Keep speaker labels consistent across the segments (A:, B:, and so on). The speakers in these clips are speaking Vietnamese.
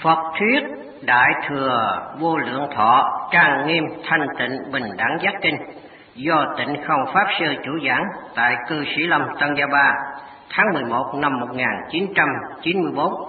A: Phật thuyết Đại Thừa Vô Lượng Thọ Trang Nghiêm Thanh Tịnh Bình Đẳng Giác Kinh do Tịnh Không Pháp Sư chủ giảng tại Cư Sĩ Lâm Tân Gia Ba tháng 11 năm 1994.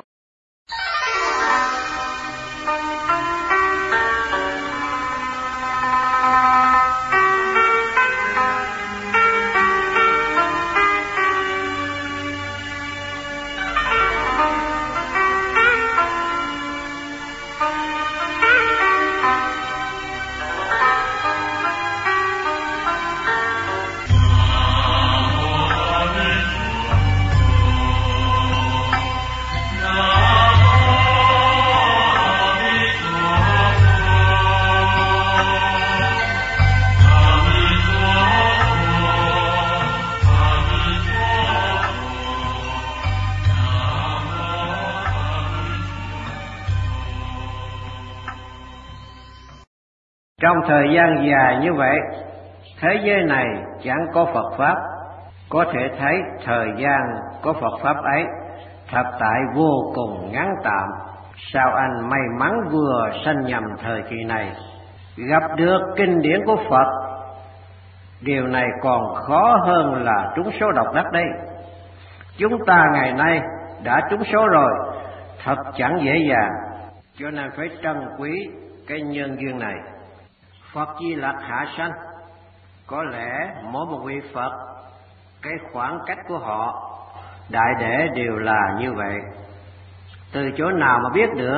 A: Trong thời gian dài như vậy, thế giới này chẳng có Phật Pháp. Có thể thấy thời gian có Phật Pháp ấy thật tại vô cùng ngắn tạm. Sao anh may mắn vừa sanh nhầm thời kỳ này, gặp được kinh điển của Phật. Điều này còn khó hơn là trúng số độc đắc đấy. Chúng ta ngày nay đã trúng số rồi, thật chẳng dễ dàng, cho nên phải trân quý cái nhân duyên này. Phật Di Lặc hạ sanh, có lẽ mỗi một vị Phật, cái khoảng cách của họ đại để đều là như vậy. Từ chỗ nào mà biết được?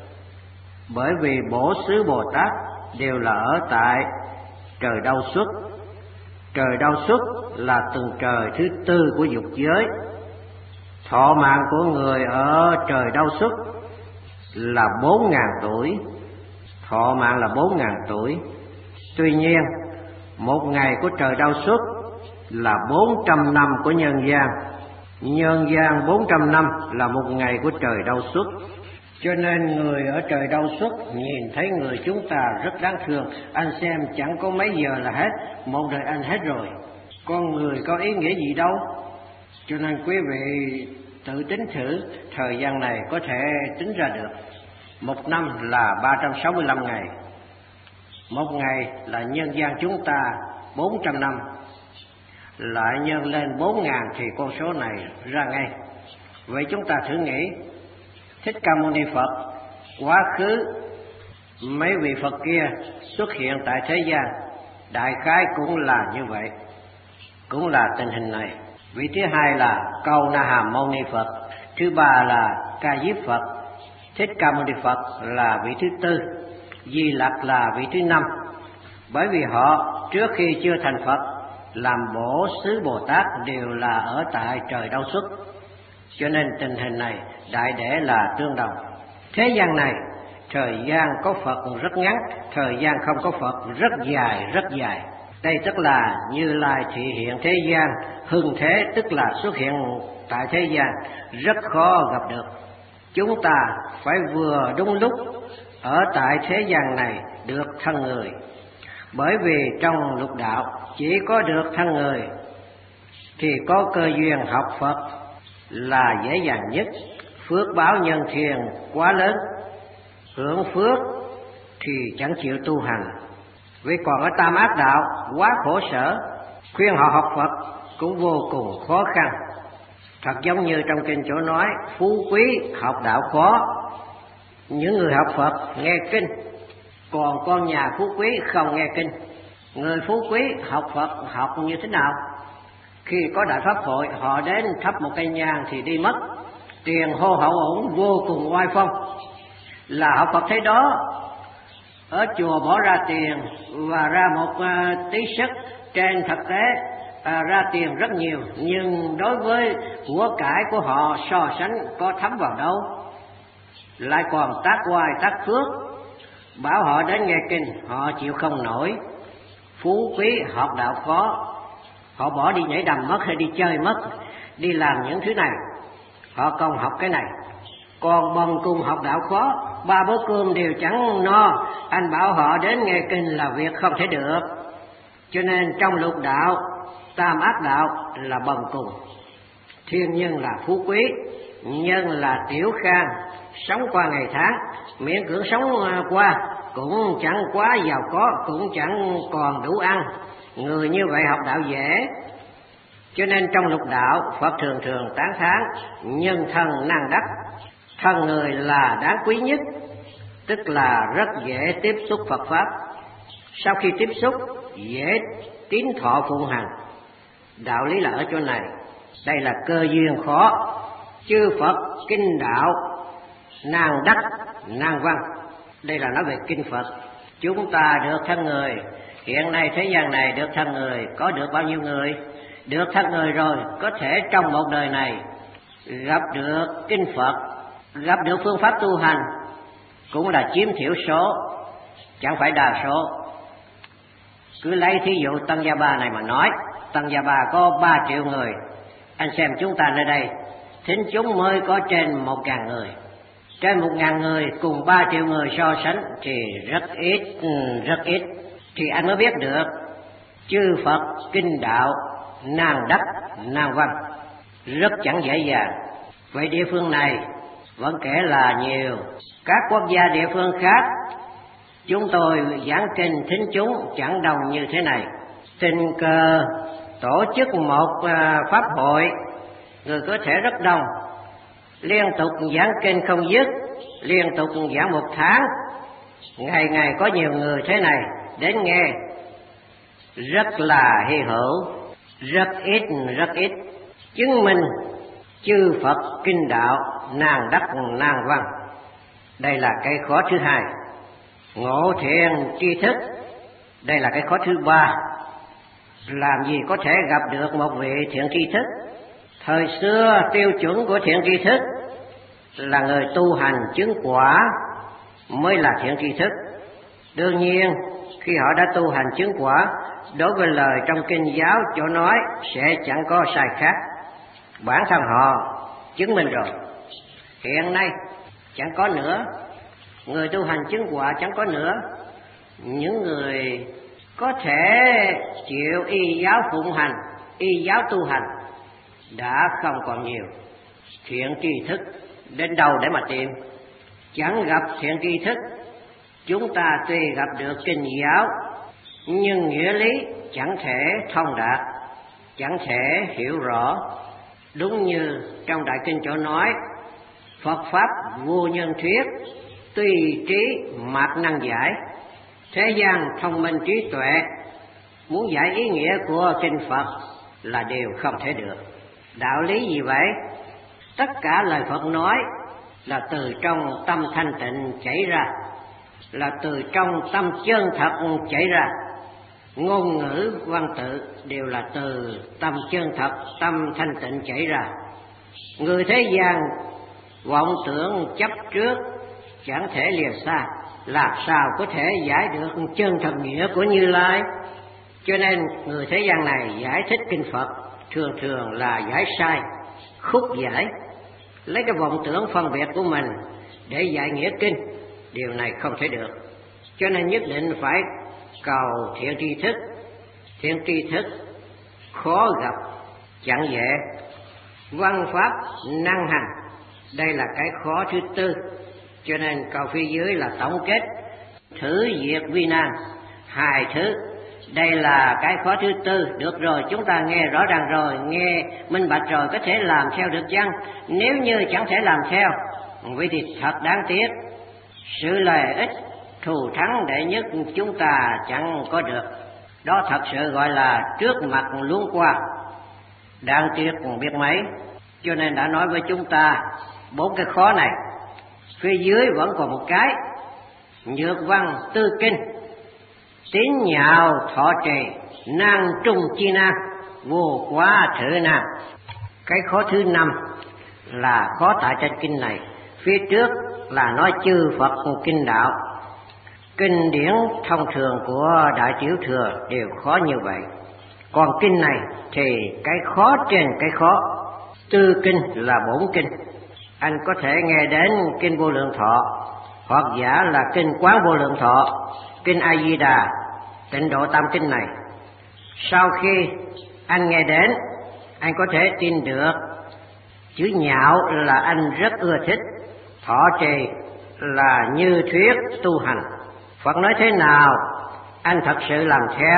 A: Bởi vì Bổ Xứ Bồ Tát đều là ở tại trời Đau Xuất. Trời Đau Xuất là từng trời thứ tư của dục giới. Thọ mạng của người ở trời Đau Xuất là 4.000 tuổi. Thọ mạng là 4.000 tuổi. Tuy nhiên, một ngày của trời Đau Xuất là 400 năm của nhân gian. Nhân gian 400 năm là một ngày của trời Đau Xuất. Cho nên người ở trời Đau Xuất nhìn thấy người chúng ta rất đáng thương. Anh xem chẳng có mấy giờ là hết, một đời anh hết rồi. Con người có ý nghĩa gì đâu. Cho nên quý vị tự tính thử, thời gian này có thể tính ra được. Một năm là 365 ngày. Một ngày là nhân gian chúng ta 400 năm, lại nhân lên 4.000 thì con số này ra ngay. Vậy chúng ta thử nghĩ, Thích Ca Mâu Ni Phật quá khứ mấy vị Phật kia xuất hiện tại thế gian, đại khái cũng là như vậy, cũng là tình hình này. Vị thứ hai là Câu Na Hàm Mâu Ni Phật, thứ ba là Ca Diếp Phật, Thích Ca Mâu Ni Phật là vị thứ tư, Di Lặc là vị thứ năm. Bởi vì họ trước khi chưa thành Phật làm Bổ Xứ Bồ Tát đều là ở tại trời Đau Xuất. Cho nên tình hình này đại để là tương đồng. Thế gian này thời gian có Phật rất ngắn, thời gian không có Phật rất dài rất dài. Đây tức là Như Lai thị hiện thế gian, hưng thế tức là xuất hiện tại thế gian, rất khó gặp được. Chúng ta phải vừa đúng lúc ở tại thế gian này được thân người. Bởi vì trong lục đạo chỉ có được thân người thì có cơ duyên học Phật là dễ dàng nhất. Phước báo nhân thiên quá lớn, hưởng phước thì chẳng chịu tu hành. Vì còn ở tam ác đạo quá khổ sở, khuyên họ học Phật cũng vô cùng khó khăn. Thật giống như trong kinh chỗ nói, phú quý học đạo khó. Những người học Phật nghe kinh, còn con nhà phú quý không nghe kinh. Người phú quý học Phật học như thế nào? Khi có đại pháp hội, họ đến thắp một cây nhang thì đi mất. Tiền hô hậu ổn vô cùng oai phong, là học Phật thế đó. Ở chùa bỏ ra tiền và ra một tí sức, trên thực tế ra tiền rất nhiều, nhưng đối với của cải của họ so sánh có thấm vào đâu. Lại còn tác oai tác phước, bảo họ đến nghe kinh họ chịu không nổi. Phú quý học đạo khó, họ bỏ đi nhảy đầm mất hay đi chơi mất, đi làm những thứ này, họ không học cái này. Còn bần cùng học đạo khó, ba bữa cơm đều chẳng no, anh bảo họ đến nghe kinh là việc không thể được. Cho nên trong lục đạo, tam ác đạo là bần cùng, thiên nhân là phú quý, nhân là tiểu khang, sống qua ngày tháng, miễn cưỡng sống qua, cũng chẳng quá giàu có, cũng chẳng còn đủ ăn. Người như vậy học đạo dễ. Cho nên trong lục đạo, Phật thường thường tán thán nhân thân năng đắc, thân người là đáng quý nhất, tức là rất dễ tiếp xúc Phật Pháp. Sau khi tiếp xúc, dễ tín thọ phụng hành. Đạo lý là ở chỗ này, đây là cơ duyên khó. Chư Phật kinh đạo, năng đắc, năng văn. Đây là nói về kinh Phật. Chúng ta được thân người, hiện nay thế gian này được thân người, có được bao nhiêu người? Được thân người rồi, có thể trong một đời này gặp được kinh Phật, gặp được phương pháp tu hành, cũng là chiếm thiểu số, chẳng phải đa số. Cứ lấy thí dụ Tăng Gia Ba này mà nói, Tăng Gia Ba có 3 triệu người, anh xem chúng ta nơi đây, thính chúng mới có trên 1.000 người. Trên 1.000 người cùng 3 triệu người so sánh thì rất ít. Thì anh mới biết được chư Phật kinh đạo, năng đắc, năng văn, rất chẳng dễ dàng. Vậy địa phương này vẫn kể là nhiều. Các quốc gia địa phương khác, chúng tôi giảng kinh thính chúng chẳng đồng như thế này. Tình cờ tổ chức một pháp hội, người có thể rất đông, liên tục giảng kinh không dứt, liên tục giảng 1 tháng, ngày ngày có nhiều người thế này đến nghe, rất là hy hữu, rất ít. Chứng minh chư Phật kinh đạo, năng đắc, năng văn. Đây là cái khó thứ hai. Ngộ thiện tri thức, đây là cái khó thứ ba. Làm gì có thể gặp được một vị thiện tri thức? Thời xưa tiêu chuẩn của thiện tri thức là người tu hành chứng quả mới là thiện tri thức. Đương nhiên khi họ đã tu hành chứng quả, đối với lời trong kinh giáo chỗ nói sẽ chẳng có sai khác. Bản thân họ chứng minh rồi. Hiện nay chẳng có nữa, người tu hành chứng quả chẳng có nữa. Những người có thể chịu y giáo phụng hành, y giáo tu hành đã không còn nhiều. Thiện tri thức đến đâu để mà tìm? Chẳng gặp thiện tri thức. Chúng ta tuy gặp được kinh giáo, nhưng nghĩa lý chẳng thể thông đạt, chẳng thể hiểu rõ. Đúng như trong đại kinh chỗ nói, Phật Pháp vô nhân thuyết, tùy trí mạt năng giải. Thế gian thông minh trí tuệ muốn giải ý nghĩa của kinh Phật là điều không thể được. Đạo lý gì vậy? Tất cả lời Phật nói là từ trong tâm thanh tịnh chảy ra, là từ trong tâm chân thật chảy ra. Ngôn ngữ văn tự đều là từ tâm chân thật, tâm thanh tịnh chảy ra. Người thế gian vọng tưởng chấp trước chẳng thể lìa xa, làm sao có thể giải được chân thật nghĩa của Như Lai? Cho nên người thế gian này giải thích kinh Phật thường thường là giải sai, khúc giải, lấy cái vọng tưởng phân biệt của mình để giải nghĩa kinh. Điều này không thể được. Cho nên nhất định phải cầu thiện tri thức. Thiện tri thức khó gặp, chẳng dễ. Văn pháp năng hành, đây là cái khó thứ tư. Cho nên câu phía dưới là tổng kết thử diệt vi nan, 2 thứ. Đây là cái khó thứ tư. Được rồi, chúng ta nghe rõ ràng rồi, nghe minh bạch rồi, có thể làm theo được chăng? Nếu như chẳng thể làm theo, vậy thì thật đáng tiếc. Sự lợi ích thù thắng đệ nhất chúng ta chẳng có được. Đó thật sự gọi là trước mặt luống qua, đáng tiếc biết mấy. Cho nên đã nói với chúng ta 4 cái khó này. Phía dưới vẫn còn một cái: nhược văn tư kinh, tín nhạo thọ trì, năng trung chi nan, vô quá thử nan. Cái khó thứ 5 là khó tại trên kinh này. Phía trước là nói chư Phật kinh đạo, kinh điển thông thường của Đại Tiểu Thừa đều khó như vậy. Còn kinh này thì cái khó trên cái khó. Tư kinh là 4 kinh. Anh có thể nghe đến kinh Vô Lượng Thọ, hoặc giả là kinh Quán Vô Lượng Thọ, kinh A Di Đà, Tịnh Độ Tam kinh này. Sau khi anh nghe đến, anh có thể tin được chữ nhạo là anh rất ưa thích. thọ trì là như thuyết tu hành. Phật nói thế nào anh thật sự làm theo,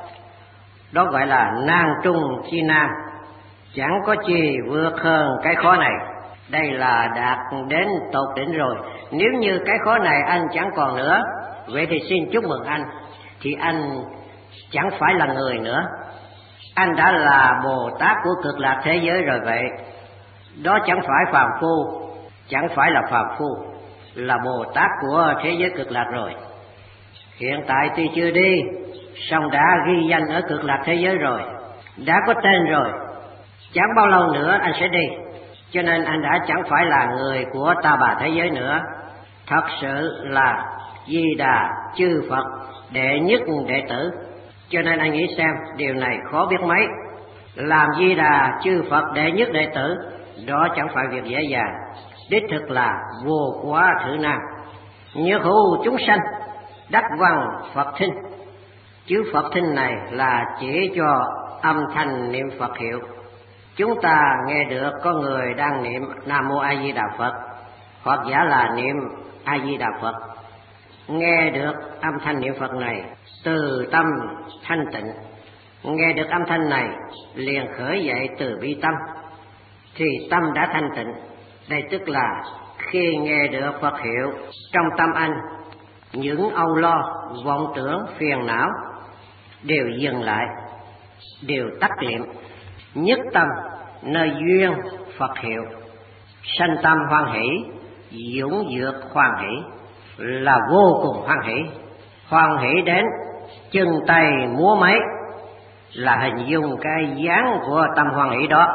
A: đó gọi là nan trung chi nan, chẳng có chi vượt hơn cái khó này. Đây là đạt đến tột đỉnh rồi. Nếu như cái khó này anh chẳng còn nữa, vậy thì xin chúc mừng anh, thì anh chẳng phải là người nữa, anh đã là Bồ Tát của cực lạc thế giới rồi. Vậy đó chẳng phải phàm phu, chẳng phải là phàm phu, là Bồ Tát của thế giới cực lạc rồi. Hiện tại tuy chưa đi, song đã ghi danh ở cực lạc thế giới rồi, đã có tên rồi, chẳng bao lâu nữa anh sẽ đi. Cho nên anh đã chẳng phải là người của ta bà thế giới nữa, thật sự là Di Đà chư Phật đệ nhất đệ tử. Cho nên anh nghĩ xem, điều này khó biết mấy. Làm Di Đà chư Phật đệ nhất đệ tử, đó chẳng phải việc dễ dàng, đích thực là vô quá thử nan. Như hữu chúng sanh đắc văn Phật thinh. Chữ Phật thinh này là chỉ cho âm thanh niệm Phật hiệu. Chúng ta nghe được có người đang niệm Nam Mô A Di Đà Phật, hoặc giả là niệm A Di Đà Phật. Nghe được âm thanh niệm Phật này từ tâm thanh tịnh, nghe được âm thanh này liền khởi dậy từ bi tâm, thì tâm đã thanh tịnh. Đây tức là khi nghe được Phật hiệu, trong tâm anh những âu lo, vọng tưởng, phiền não đều dừng lại, đều tắt liệm. Nhất tâm nơi duyên Phật hiệu, sanh tâm hoan hỷ, dũng dược hoan hỷ, là vô cùng hoan hỷ. Hoan hỷ đến chân tay múa máy, là hình dung cái dáng của tâm hoan hỷ đó.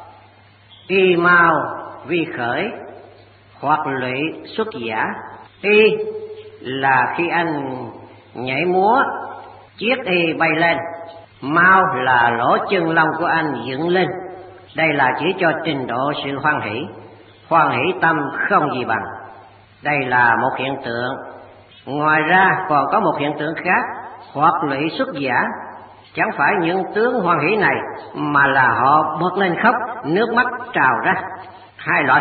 A: Y mau vi khởi, hoặc lụy xuất giả. Y là khi anh nhảy múa, chiếc y bay lên. Mau là lỗ chân lông của anh dựng lên. Đây là chỉ cho trình độ sự hoan hỷ. Hoan hỷ tâm không gì bằng. Đây là một hiện tượng. Ngoài ra còn có một hiện tượng khác, hoặc lụy xuất giả. Chẳng phải những tướng hoan hỷ này, mà là họ bật lên khóc, nước mắt trào ra. Hai loại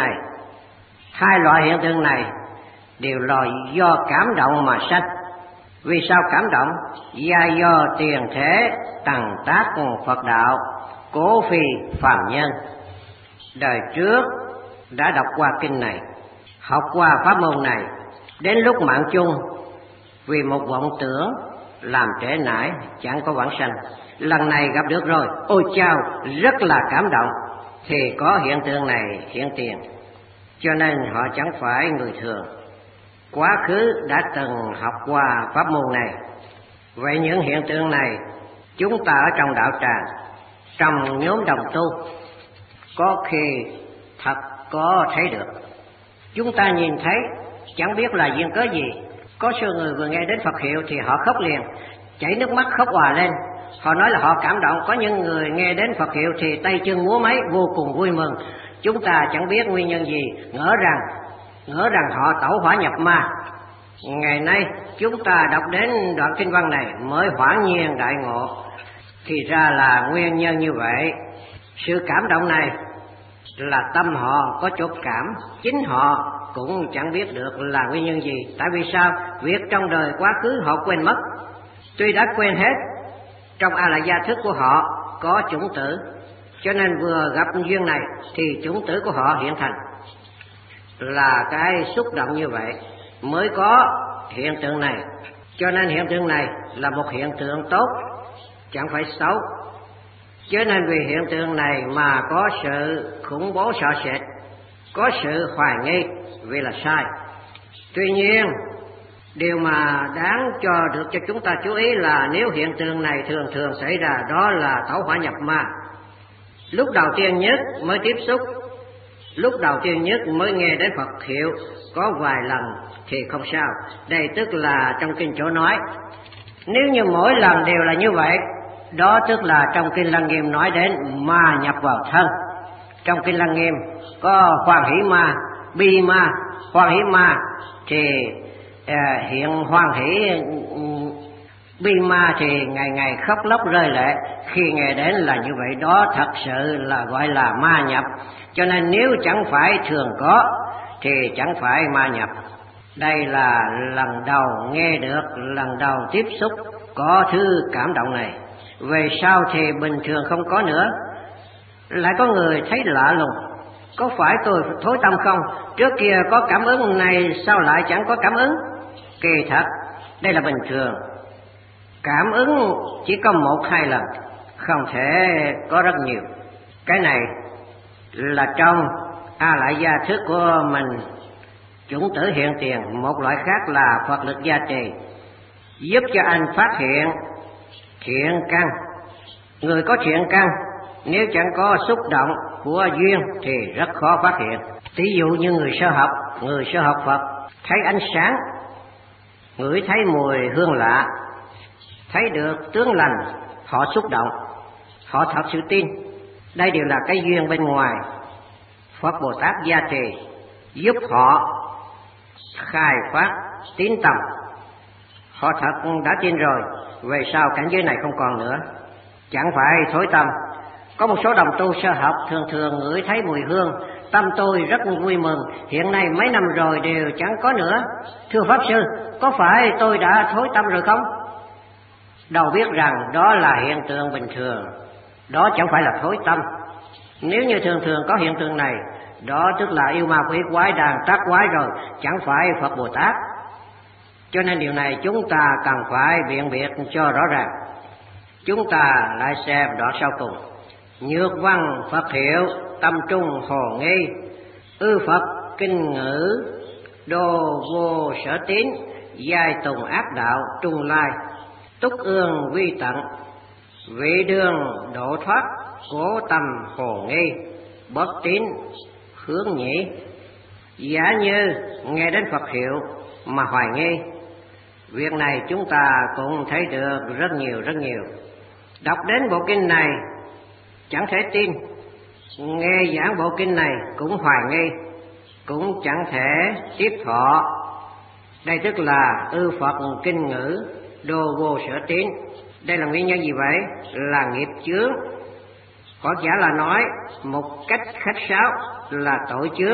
A: hiện tượng này đều là do cảm động mà sanh. Vì sao cảm động? Do tiền thế tằng tác Phật đạo, cố phi phàm nhân. Đời trước đã đọc qua kinh này, học qua pháp môn này, đến lúc mạng chung vì một vọng tưởng làm trễ nải, chẳng có vãng sanh. Lần này gặp được rồi, ôi chao, rất là cảm động, thì có hiện tượng này hiện tiền. Cho nên họ chẳng phải người thường, quá khứ đã từng học qua pháp môn này. Vậy những hiện tượng này chúng ta ở trong đạo tràng, trong nhóm đồng tu, có khi thật có thấy được. Chúng ta nhìn thấy chẳng biết là duyên cớ gì. Có số người vừa nghe đến Phật hiệu thì họ khóc liền, chảy nước mắt khóc òa lên. Họ nói là họ cảm động. Có những người nghe đến Phật hiệu thì tay chân múa máy, vô cùng vui mừng. Chúng ta chẳng biết nguyên nhân gì, ngỡ rằng họ tẩu hỏa nhập ma. Ngày nay chúng ta đọc đến đoạn kinh văn này mới hoảng nhiên đại ngộ, thì ra là nguyên nhân như vậy. Sự cảm động này là tâm họ có chột cảm, chính họ cũng chẳng biết được là nguyên nhân gì. Tại vì sao? Việc trong đời quá khứ họ quên mất. Tuy đã quên hết, trong A La Gia thức của họ có chủng tử, cho nên vừa gặp duyên này thì chủng tử của họ hiện thành. Là cái xúc động như vậy mới có hiện tượng này. Cho nên hiện tượng này là một hiện tượng tốt, chẳng phải xấu. Cho nên vì hiện tượng này mà có sự khủng bố sợ sệt, có sự hoài nghi, vì là sai. Tuy nhiên, điều mà đáng được cho chúng ta chú ý là nếu hiện tượng này thường thường xảy ra, đó là tẩu hỏa nhập ma. Lúc đầu tiên nhất mới tiếp xúc, lúc đầu tiên nhất mới nghe đến Phật hiệu có vài lần thì không sao. Đây tức là trong kinh chỗ nói. Nếu như mỗi lần đều là như vậy, đó tức là trong kinh Lăng Nghiêm nói đến ma nhập vào thân. Trong kinh Lăng Nghiêm có hoan hỷ ma, bi ma. Hoan hỷ ma thì hiện hoan hỷ, bi ma thì ngày ngày khóc lóc rơi lệ. Khi nghe đến là như vậy, đó thật sự là gọi là ma nhập. Cho nên nếu chẳng phải thường có, thì chẳng phải ma nhập. Đây là lần đầu nghe được, lần đầu tiếp xúc có thứ cảm động này. Về sau thì bình thường không có nữa. Lại có người thấy lạ lùng, có phải tôi thối tâm không? Trước kia có cảm ứng này, sao lại chẳng có cảm ứng? Kỳ thật, đây là bình thường. Cảm ứng chỉ có 1-2 lần, không thể có rất nhiều. Cái này là trong A Lại Gia thức của mình. Chủng tử hiện tiền, một loại khác là Phật lực gia trì, giúp cho anh phát hiện thiện căn. Người có thiện căn nếu chẳng có xúc động của duyên thì rất khó phát hiện. Ví dụ như người sơ học Phật thấy ánh sáng, ngửi thấy mùi hương lạ, thấy được tướng lành, họ xúc động, họ thật sự tin. Đây đều là cái duyên bên ngoài. Phật Bồ Tát gia trì giúp họ khai phát tín tâm. Họ thật đã tin rồi, về sau cảnh giới này không còn nữa, chẳng phải thối tâm. Có một số đồng tu sơ học thường thường ngửi thấy mùi hương, tâm tôi rất vui mừng, hiện nay mấy năm rồi đều chẳng có nữa. Thưa Pháp Sư, có phải tôi đã thối tâm rồi không? Đâu biết rằng đó là hiện tượng bình thường, đó chẳng phải là thối tâm. Nếu như thường thường có hiện tượng này, đó tức là yêu ma quỷ quái đang tác quái rồi, chẳng phải Phật Bồ Tát. Cho nên điều này chúng ta cần phải biện biệt cho rõ ràng. Chúng ta lại xem đoạn sau cùng. Nhược văn Phật hiệu, tâm trung hồ nghi, ư Phật kinh ngữ, đô vô sở tín, giai tùng ác đạo trung lai, túc ương vi tận, vị đường độ thoát, cố tâm hồ nghi, bất tín hướng nhĩ. Giả như nghe đến Phật hiệu mà hoài nghi, việc này chúng ta cũng thấy được rất nhiều. Đọc đến bộ kinh này chẳng thể tin, nghe giảng bộ kinh này cũng hoài nghi, cũng chẳng thể tiếp thọ. Đây tức là ư Phật kinh ngữ, đô vô sở tín. Đây là nguyên nhân gì vậy? Là nghiệp chướng. Phật giả là nói một cách khách sáo là tội chướng,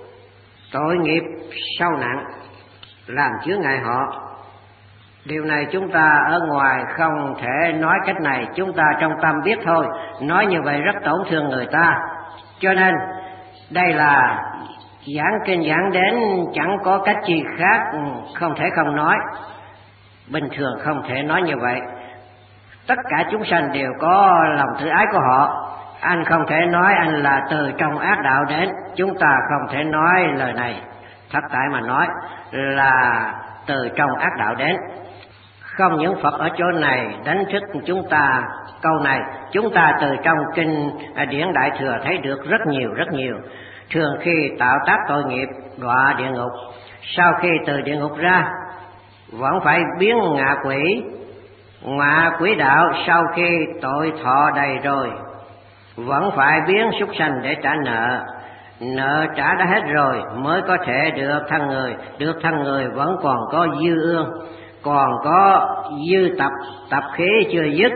A: tội nghiệp sâu nặng, làm chướng ngại họ. Điều này chúng ta ở ngoài không thể nói cách này, chúng ta trong tâm biết thôi. Nói như vậy rất tổn thương người ta. Cho nên đây là giảng kinh giảng đến chẳng có cách gì khác, không thể không nói. Bình thường không thể nói như vậy. Tất cả chúng sanh đều có lòng tự ái của họ. Anh không thể nói anh là từ trong ác đạo đến, chúng ta không thể nói lời này. Thật tại mà nói là từ trong ác đạo đến. Không những Phật ở chỗ này đánh thức chúng ta câu này, chúng ta từ trong kinh điển Đại Thừa thấy được rất nhiều. Thường khi tạo tác tội nghiệp đọa địa ngục, sau khi từ địa ngục ra vẫn phải biến ngạ quỷ. Ngạ quỷ đạo sau khi tội thọ đầy rồi vẫn phải biến súc sanh để trả nợ. Nợ trả đã hết rồi mới có thể được thân người. Được thân người vẫn còn có dư ương, còn có dư tập khí chưa dứt.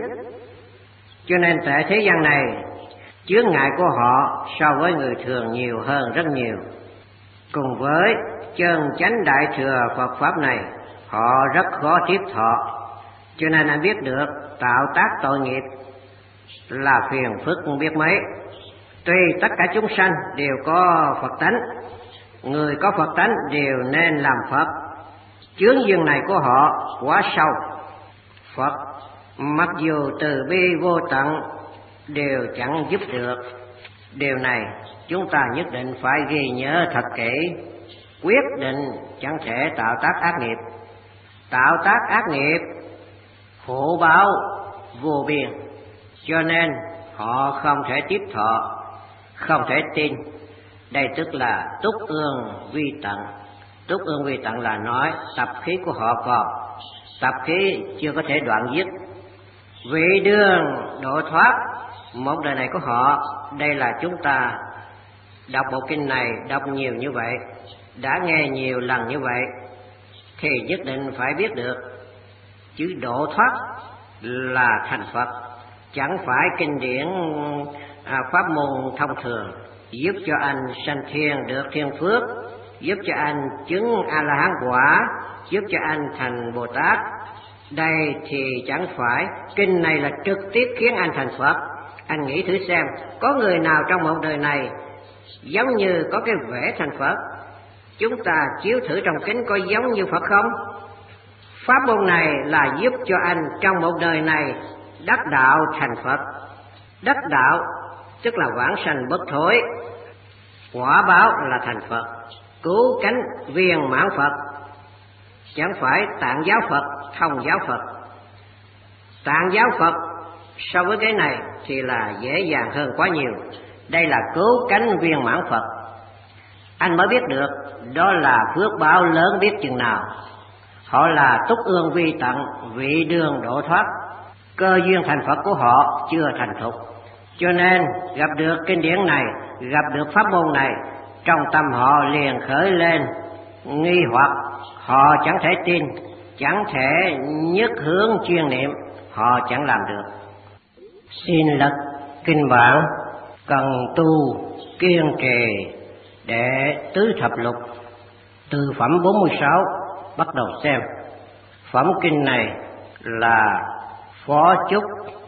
A: Cho nên tại thế gian này chướng ngại của họ so với người thường nhiều hơn rất nhiều. Cùng với chân chánh Đại Thừa Phật Pháp này, họ rất khó tiếp thọ. Cho nên anh biết được tạo tác tội nghiệp là phiền phức biết mấy. Tuy tất cả chúng sanh đều có Phật tánh, người có Phật tánh đều nên làm Phật. Chướng duyên này của họ quá sâu. Phật mặc dù từ bi vô tận đều chẳng giúp được. Điều này chúng ta nhất định phải ghi nhớ thật kỹ. Quyết định chẳng thể tạo tác ác nghiệp. Tạo tác ác nghiệp khổ báo vô biên, cho nên họ không thể tiếp thọ, không thể tin. Đây tức là túc ương vi tận. Túc ương vi tận là nói tập khí của họ còn, tập khí chưa có thể đoạn dứt. Vị đường độ thoát một đời này của họ. Đây là chúng ta đọc bộ kinh này, đọc nhiều như vậy, đã nghe nhiều lần như vậy, thì nhất định phải biết được chữ độ thoát là thành Phật, chẳng phải kinh điển pháp môn thông thường giúp cho anh sanh thiên được thiên phước, giúp cho anh chứng A-la-hán quả, giúp cho anh thành Bồ Tát. Đây thì chẳng phải, kinh này là trực tiếp khiến anh thành Phật. Anh nghĩ thử xem, có người nào trong một đời này giống như có cái vẻ thành Phật? Chúng ta chiếu thử trong kinh có giống như Phật không? Pháp môn này là giúp cho anh trong một đời này đắc đạo thành Phật. Đắc đạo tức là vãng sanh bất thối, quả báo là thành Phật, cứu cánh viên mãn Phật. Chẳng phải tạng giáo Phật, thông giáo Phật. Tạng giáo Phật so với cái này thì là dễ dàng hơn quá nhiều. Đây là cứu cánh viên mãn Phật. Anh mới biết được đó là phước báo lớn biết chừng nào. Họ là túc ương vi tận, vị đường độ thoát. Cơ duyên thành Phật của họ chưa thành thục, cho nên gặp được kinh điển này, gặp được pháp môn này, trong tâm họ liền khởi lên nghi hoặc. Họ chẳng thể tin, chẳng thể nhất hướng chuyên niệm, họ chẳng làm được. Xin lật kinh bản cần tu kiên trì để tứ thập lục, từ phẩm 46 bắt đầu xem. Phẩm kinh này là Phó Chúc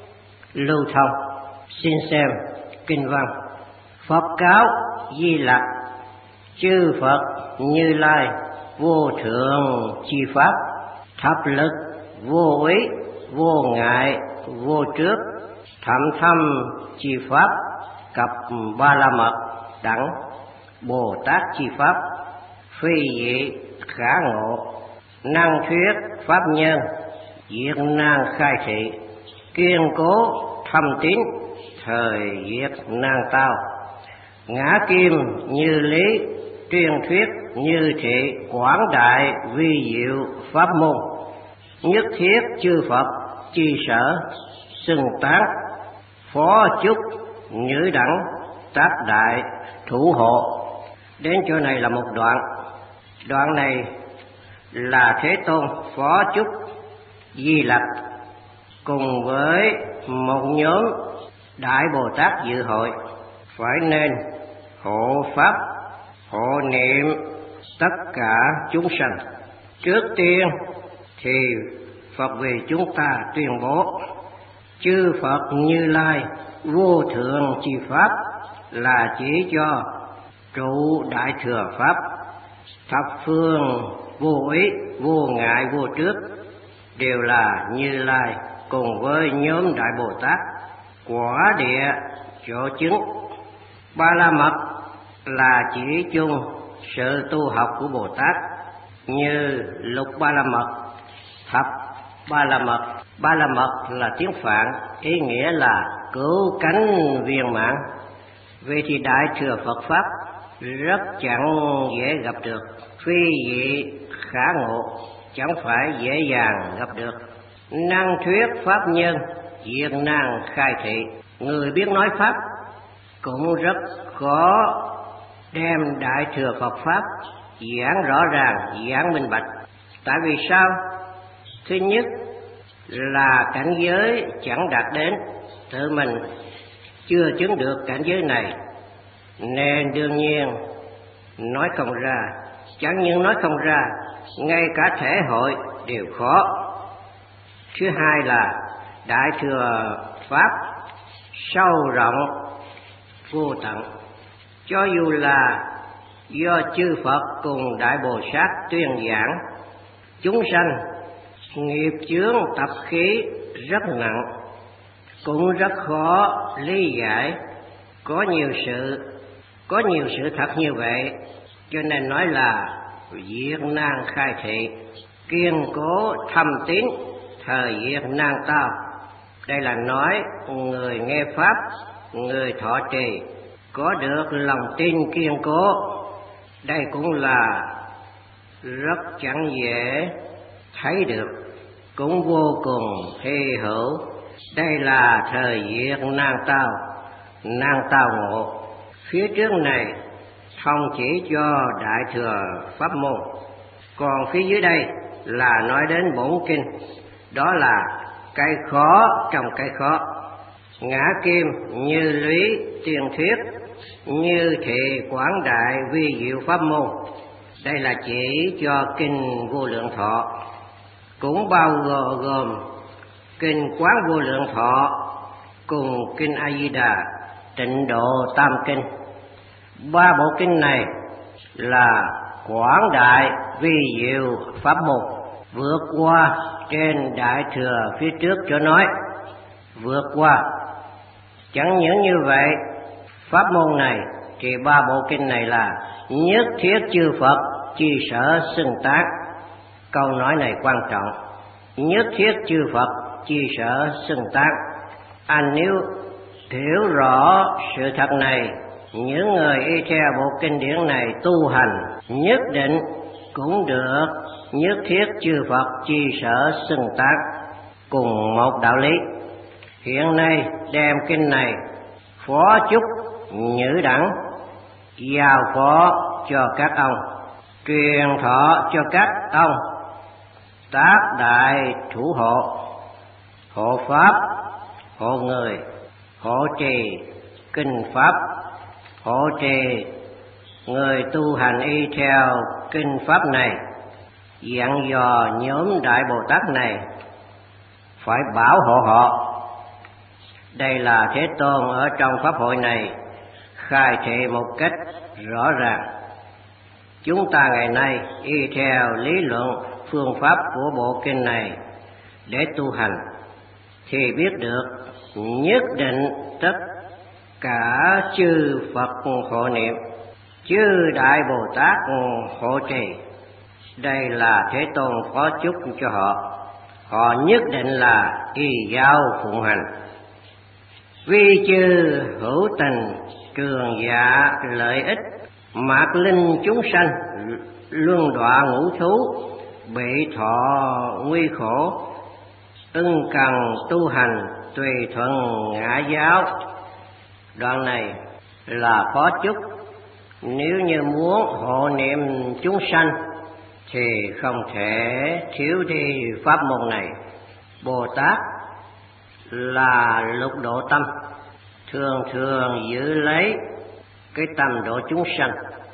A: lưu thông. Xin xem kinh văn. Phật cáo Di Lặc, chư Phật Như Lai vô thượng chi pháp, thập lực vô úy, vô ngại, vô trước, thậm thâm chi pháp, cập ba la mật đẳng, Bồ Tát chi pháp, phi dị khả ngộ, năng thuyết pháp nhân, diệt nan khai thị, kiên cố thâm tín, thời diệt nan tao, ngã kim như lý, truyền thuyết như thị, quảng đại vi diệu pháp môn, nhất thiết chư Phật chi sở, xưng tán, Phó Chúc nhữ đẳng, tác đại thủ hộ. Đến chỗ này là một đoạn. Đoạn này là Thế Tôn Phó Chúc Di Lặc cùng với một nhóm Đại Bồ Tát dự hội phải nên hộ pháp, hộ niệm tất cả chúng sanh. Trước tiên thì Phật vì chúng ta tuyên bố chư Phật Như Lai vô thượng chi pháp là chỉ cho trụ đại thừa pháp, thập phương vô ý, vô ngại, vô trước, đều là Như Lai cùng với nhóm Đại Bồ Tát. Quả địa chỗ chứng ba la mật là chỉ chung sự tu học của Bồ Tát, như lục ba la mật, thập ba la mật. Ba la mật là tiếng Phạn, ý nghĩa là cứu cánh viên mãn. Vậy thì đại thừa Phật pháp rất chẳng dễ gặp được, phi dị khả ngộ, chẳng phải dễ dàng gặp được. Năng thuyết pháp nhân, diệt nan khai thị, người biết nói pháp cũng rất khó đem đại thừa Phật pháp giảng rõ ràng, giảng minh bạch. Tại vì sao? Thứ nhất là cảnh giới chẳng đạt đến, tự mình chưa chứng được cảnh giới này, nên đương nhiên nói không ra. Chẳng những nói không ra, ngay cả thể hội đều khó. Thứ hai là đại thừa pháp sâu rộng vô tận, cho dù là do chư Phật cùng Đại Bồ Tát tuyên giảng, chúng sanh nghiệp chướng tập khí rất nặng, cũng rất khó lý giải. Có nhiều sự thật như vậy, cho nên nói là diệt nan khai thị, kiên cố thâm tín, thời diệt nan tao. Đây là nói người nghe pháp, người thọ trì có được lòng tin kiên cố. Đây cũng là rất chẳng dễ thấy được, cũng vô cùng hy hữu. Đây là thời diệt nan tao ngộ. Phía trước này không chỉ cho đại thừa pháp môn, còn phía dưới đây là nói đến bổn kinh, đó là cái khó trong cái khó. Ngã kim như lý, tiền thuyết như thị, quảng đại vi diệu pháp môn, Đây là chỉ cho kinh Vô Lượng Thọ, cũng bao gồm kinh Quán Vô Lượng Thọ cùng kinh A Di Đà, Tịnh Độ Tam Kinh. Ba bộ kinh này là quảng đại vi diệu pháp môn, vượt qua trên Đại Thừa phía trước cho nói. Vượt qua, chẳng những như vậy, pháp môn này thì ba bộ kinh này là nhất thiết chư Phật chi sở xưng tác. Câu nói này quan trọng, nhất thiết chư Phật chi sở xưng tác. Anh nếu hiểu rõ sự thật này, những người y theo bộ kinh điển này tu hành nhất định cũng được nhất thiết chư Phật chi sở xưng tác, cùng một đạo lý. Hiện nay đem kinh này phó chúc nhữ đẳng, giao phó cho các ông, truyền thọ cho các ông, tác đại thủ hộ, hộ pháp, hộ người, hộ trì kinh pháp, hộ trì người tu hành y theo kinh pháp này, dặn dò nhóm Đại Bồ Tát này phải bảo hộ họ. Đây là Thế Tôn ở trong pháp hội này khai thị một cách rõ ràng. Chúng ta ngày nay y theo lý luận phương pháp của bộ kinh này để tu hành thì biết được nhất định tất cả chư Phật hộ niệm, chư Đại Bồ Tát hộ trì. Đây là Thế Tôn phó chúc cho họ, họ nhất định là y giáo phụng hành. Vi chư hữu tình trường dạ lợi ích, mạc linh chúng sanh luân đọa ngũ thú, bị thọ nguy khổ, ưng cần tu hành tùy thuận ngã giáo. Đoạn này là phó chúc, nếu như muốn hộ niệm chúng sanh thì không thể thiếu đi pháp môn này. Bồ Tát là lục độ tâm, thường thường giữ lấy cái tâm độ chúng sanh,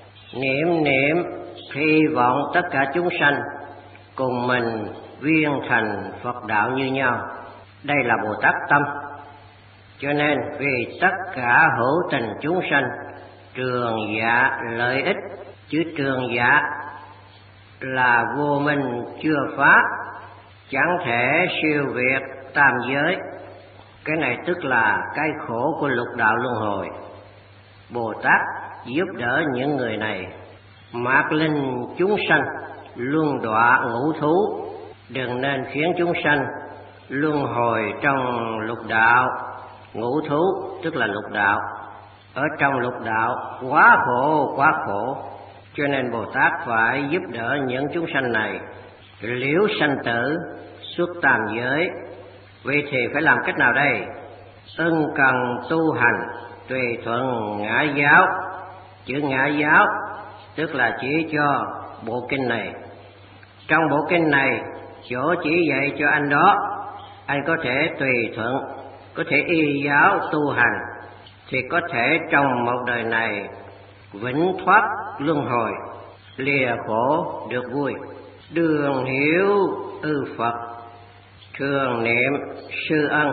A: niệm hy vọng tất cả chúng sanh cùng mình viên thành Phật đạo như nhau. Đây là Bồ Tát tâm. Cho nên vì tất cả hữu tình chúng sanh trường dạ lợi ích, chứ trường dạ là vô minh chưa phá, chẳng thể siêu việt tam giới. Cái này tức là cái khổ của lục đạo luân hồi. Bồ Tát giúp đỡ những người này mạc linh chúng sanh luân đọa ngũ thú, đừng nên khiến chúng sanh luân hồi trong lục đạo. Ngũ thú tức là lục đạo, ở trong lục đạo quá khổ, cho nên Bồ Tát phải giúp đỡ những chúng sanh này liễu sanh tử, xuất tam giới. Vậy thì phải làm cách nào đây? Ưng cần tu hành tùy thuận ngã giáo. Chữ ngã giáo tức là chỉ cho bộ kinh này. Trong bộ kinh này chỗ chỉ dạy cho anh đó, anh có thể tùy thuận, có thể y giáo tu hành, thì có thể trong một đời này vĩnh thoát luân hồi, lìa khổ được vui. Đường hiểu ư Phật, thường niệm sư ân,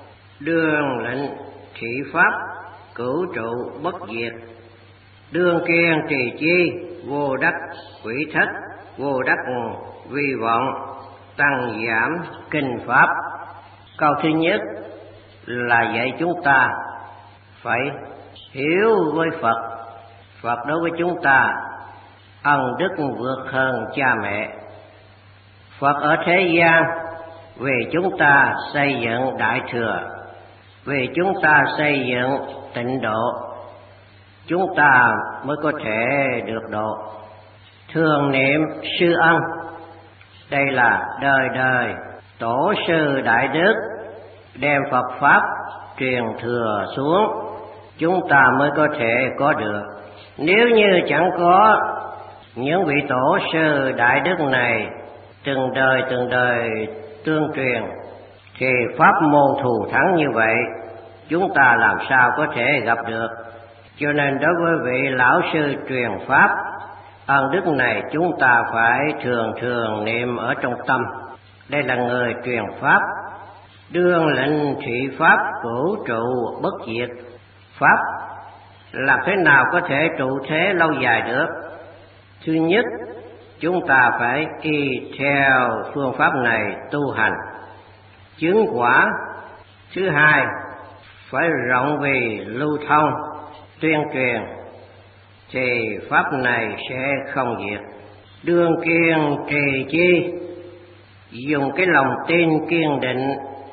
A: đương lệnh thị pháp, cửu trụ bất diệt. Đương kiên trì chi, vô đắc quỷ thất, vô đắc vi vọng, tăng giảm kinh pháp. Câu thứ nhất là dạy chúng ta phải hiểu với Phật. Phật đối với chúng ta ân đức vượt hơn cha mẹ. Phật ở thế gian vì chúng ta xây dựng Đại Thừa, vì chúng ta xây dựng Tịnh Độ, chúng ta mới có thể được độ. Thường niệm sư ân, đây là đời đời tổ sư đại đức đem Phật pháp truyền thừa xuống, chúng ta mới có thể có được. Nếu như chẳng có những vị tổ sư đại đức này từng đời tương truyền thì pháp môn thù thắng như vậy chúng ta làm sao có thể gặp được. Cho nên đối với vị lão sư truyền pháp, Ân đức này chúng ta phải thường thường niệm ở trong tâm. Đây là người truyền pháp, đương lệnh thị pháp vũ trụ bất diệt. Pháp làm thế nào có thể trụ thế lâu dài được? Thứ nhất, chúng ta phải y theo phương pháp này tu hành, chứng quả. Thứ hai, phải rộng vì lưu thông, tuyên truyền, thì pháp này sẽ không diệt. Đương kiên trì chi, dùng cái lòng tin kiên định,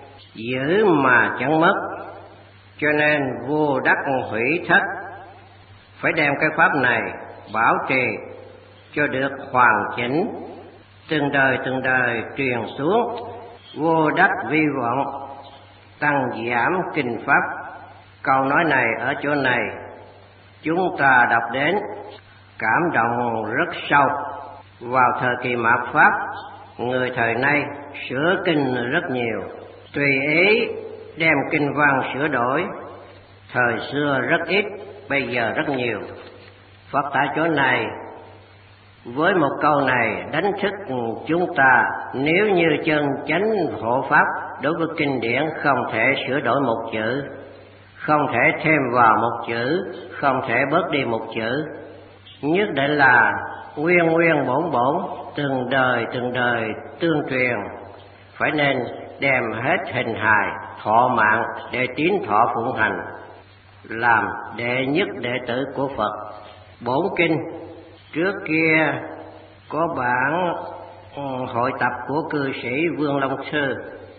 A: giữ mà chẳng mất. Cho nên vô đắc hủy thất, phải đem cái pháp này bảo trì cho được hoàn chỉnh, từng đời truyền xuống, vô đắc vi vọng, tăng giảm kinh pháp. Câu nói này ở chỗ này chúng ta đọc đến cảm động rất sâu. Vào thời kỳ mạt pháp, người thời nay sửa kinh rất nhiều, tùy ý đem kinh văn sửa đổi. Thời xưa rất ít, bây giờ rất nhiều. Phật tại chỗ này với một câu này đánh thức chúng ta, nếu như chân chánh hộ pháp đối với kinh điển không thể sửa đổi một chữ, không thể thêm vào một chữ, không thể bớt đi một chữ, nhất định là nguyên bổn, từng đời tương truyền. Phải nên đem hết hình hài thọ mạng để tín thọ phụng hành, làm đệ nhất đệ tử của Phật. Bổn kinh trước kia có bản hội tập của cư sĩ Vương Long Sư,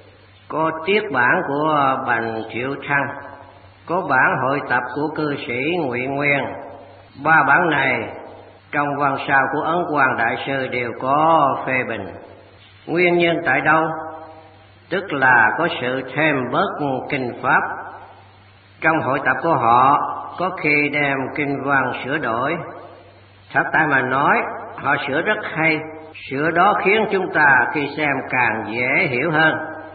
A: có tiết bản của Bành Triệu Thăng, có bản hội tập của cư sĩ Ngụy Nguyên. Ba bản này trong văn sao của Ấn Quang Đại Sư đều có phê bình. Nguyên nhân tại đâu? Tức là có sự thêm bớt kinh pháp. Trong hội tập của họ có khi đem kinh văn sửa đổi. Thật tại mà nói, họ sửa rất hay, sửa đó khiến chúng ta khi xem càng dễ hiểu hơn.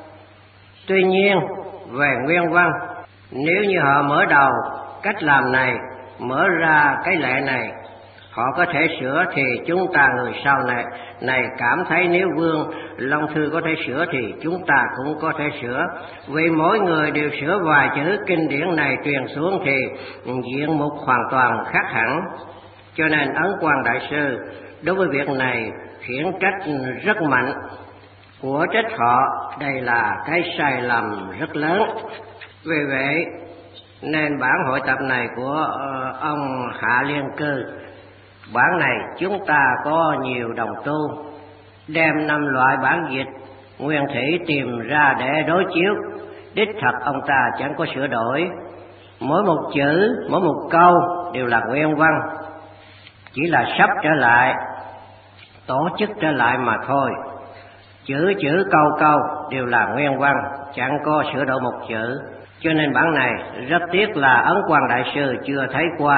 A: Tuy nhiên, về nguyên văn, nếu như họ mở đầu cách làm này, mở ra cái lệ này, họ có thể sửa, thì chúng ta người sau này cảm thấy nếu Vương Long Thư có thể sửa thì chúng ta cũng có thể sửa. Vì mỗi người đều sửa vài chữ kinh điển này truyền xuống thì diện mục hoàn toàn khác hẳn. Cho nên Ấn Quang Đại Sư đối với việc này khiển trách rất mạnh. Của trách họ đây là cái sai lầm rất lớn. Vì vậy nên bản hội tập này của ông Hạ Liên Cư, bản này chúng ta có nhiều đồng tu, đem 5 loại bản dịch nguyên thủy tìm ra để đối chiếu. Đích thật ông ta chẳng có sửa đổi, mỗi một chữ, mỗi một câu đều là nguyên văn, chỉ là sắp trở lại, tổ chức trở lại mà thôi. Chữ câu đều là nguyên văn, chẳng có sửa đổi một chữ. Cho nên bản này rất tiếc là Ấn Quang Đại Sư chưa thấy qua.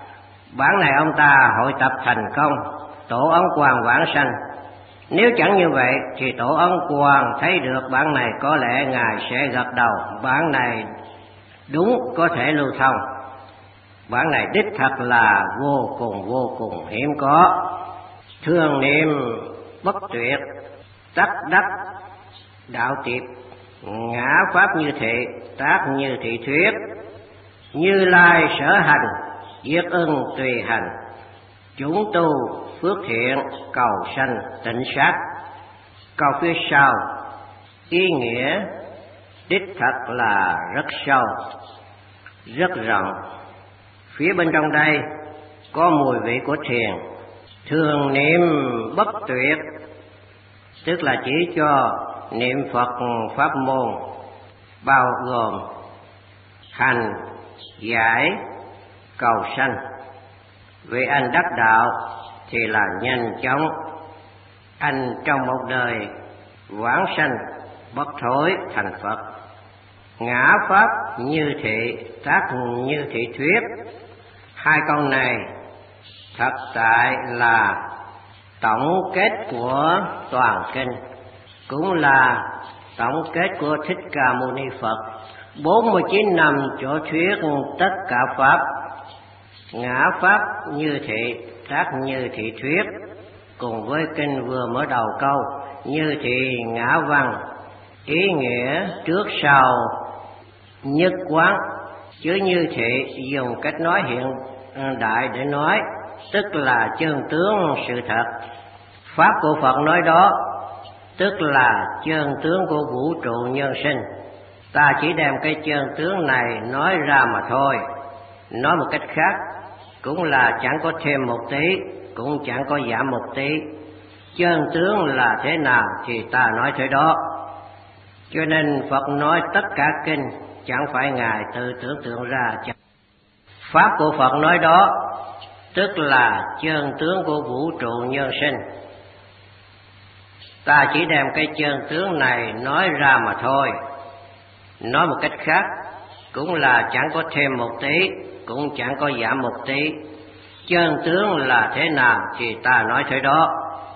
A: Bản này ông ta hội tập thành công, tổ Ấn Quang vãng sanh. Nếu chẳng như vậy thì tổ Ấn Quang thấy được bản này, có lẽ Ngài sẽ gật đầu, bản này đúng có thể lưu thông. Bản này đích thật là vô cùng hiếm có. Thường niệm bất tuyệt, tắc đắc đạo tiệp, ngã pháp như thị, tác như thị thuyết, Như Lai sở hành, diệt ưng tùy hành, chúng tu phước thiện, cầu sanh tịnh sát. Câu phía sau ý nghĩa đích thật là rất sâu, rất rộng. Phía bên trong đây có mùi vị của thiền. Thường niệm bất tuyệt tức là chỉ cho niệm Phật pháp môn, bao gồm hành, giải, cầu sanh. Vì anh đắc đạo thì là nhanh chóng, anh trong một đời vãng sanh bất thối thành Phật. Ngã pháp như thị, tác như thị thuyết, hai câu này thật tại là tổng kết của toàn kinh, cũng là tổng kết của Thích Ca Mâu Ni Phật. 49 năm chỗ thuyết tất cả pháp, Ngã pháp như thị, tác như thị thuyết, cùng với kinh vừa mở đầu câu như thị ngã văn, ý nghĩa trước sau nhất quán, chứ như thị dùng cách nói hiện đại để nói, tức là chân tướng sự thật. Pháp của Phật nói đó, tức là chân tướng của vũ trụ nhân sinh. Ta chỉ đem cái chân tướng này nói ra mà thôi. Nói một cách khác, cũng là chẳng có thêm một tí, cũng chẳng có giảm một tí. Chân tướng là thế nào thì ta nói thế đó. Cho nên Phật nói tất cả kinh, chẳng phải Ngài tự tưởng tượng ra. Pháp của Phật nói đó, tức là chân tướng của vũ trụ nhân sinh. Ta chỉ đem cái chân tướng này nói ra mà thôi. Nói một cách khác, cũng là chẳng có thêm một tí, cũng chẳng có giảm một tí. Chân tướng là thế nào thì ta nói thế đó.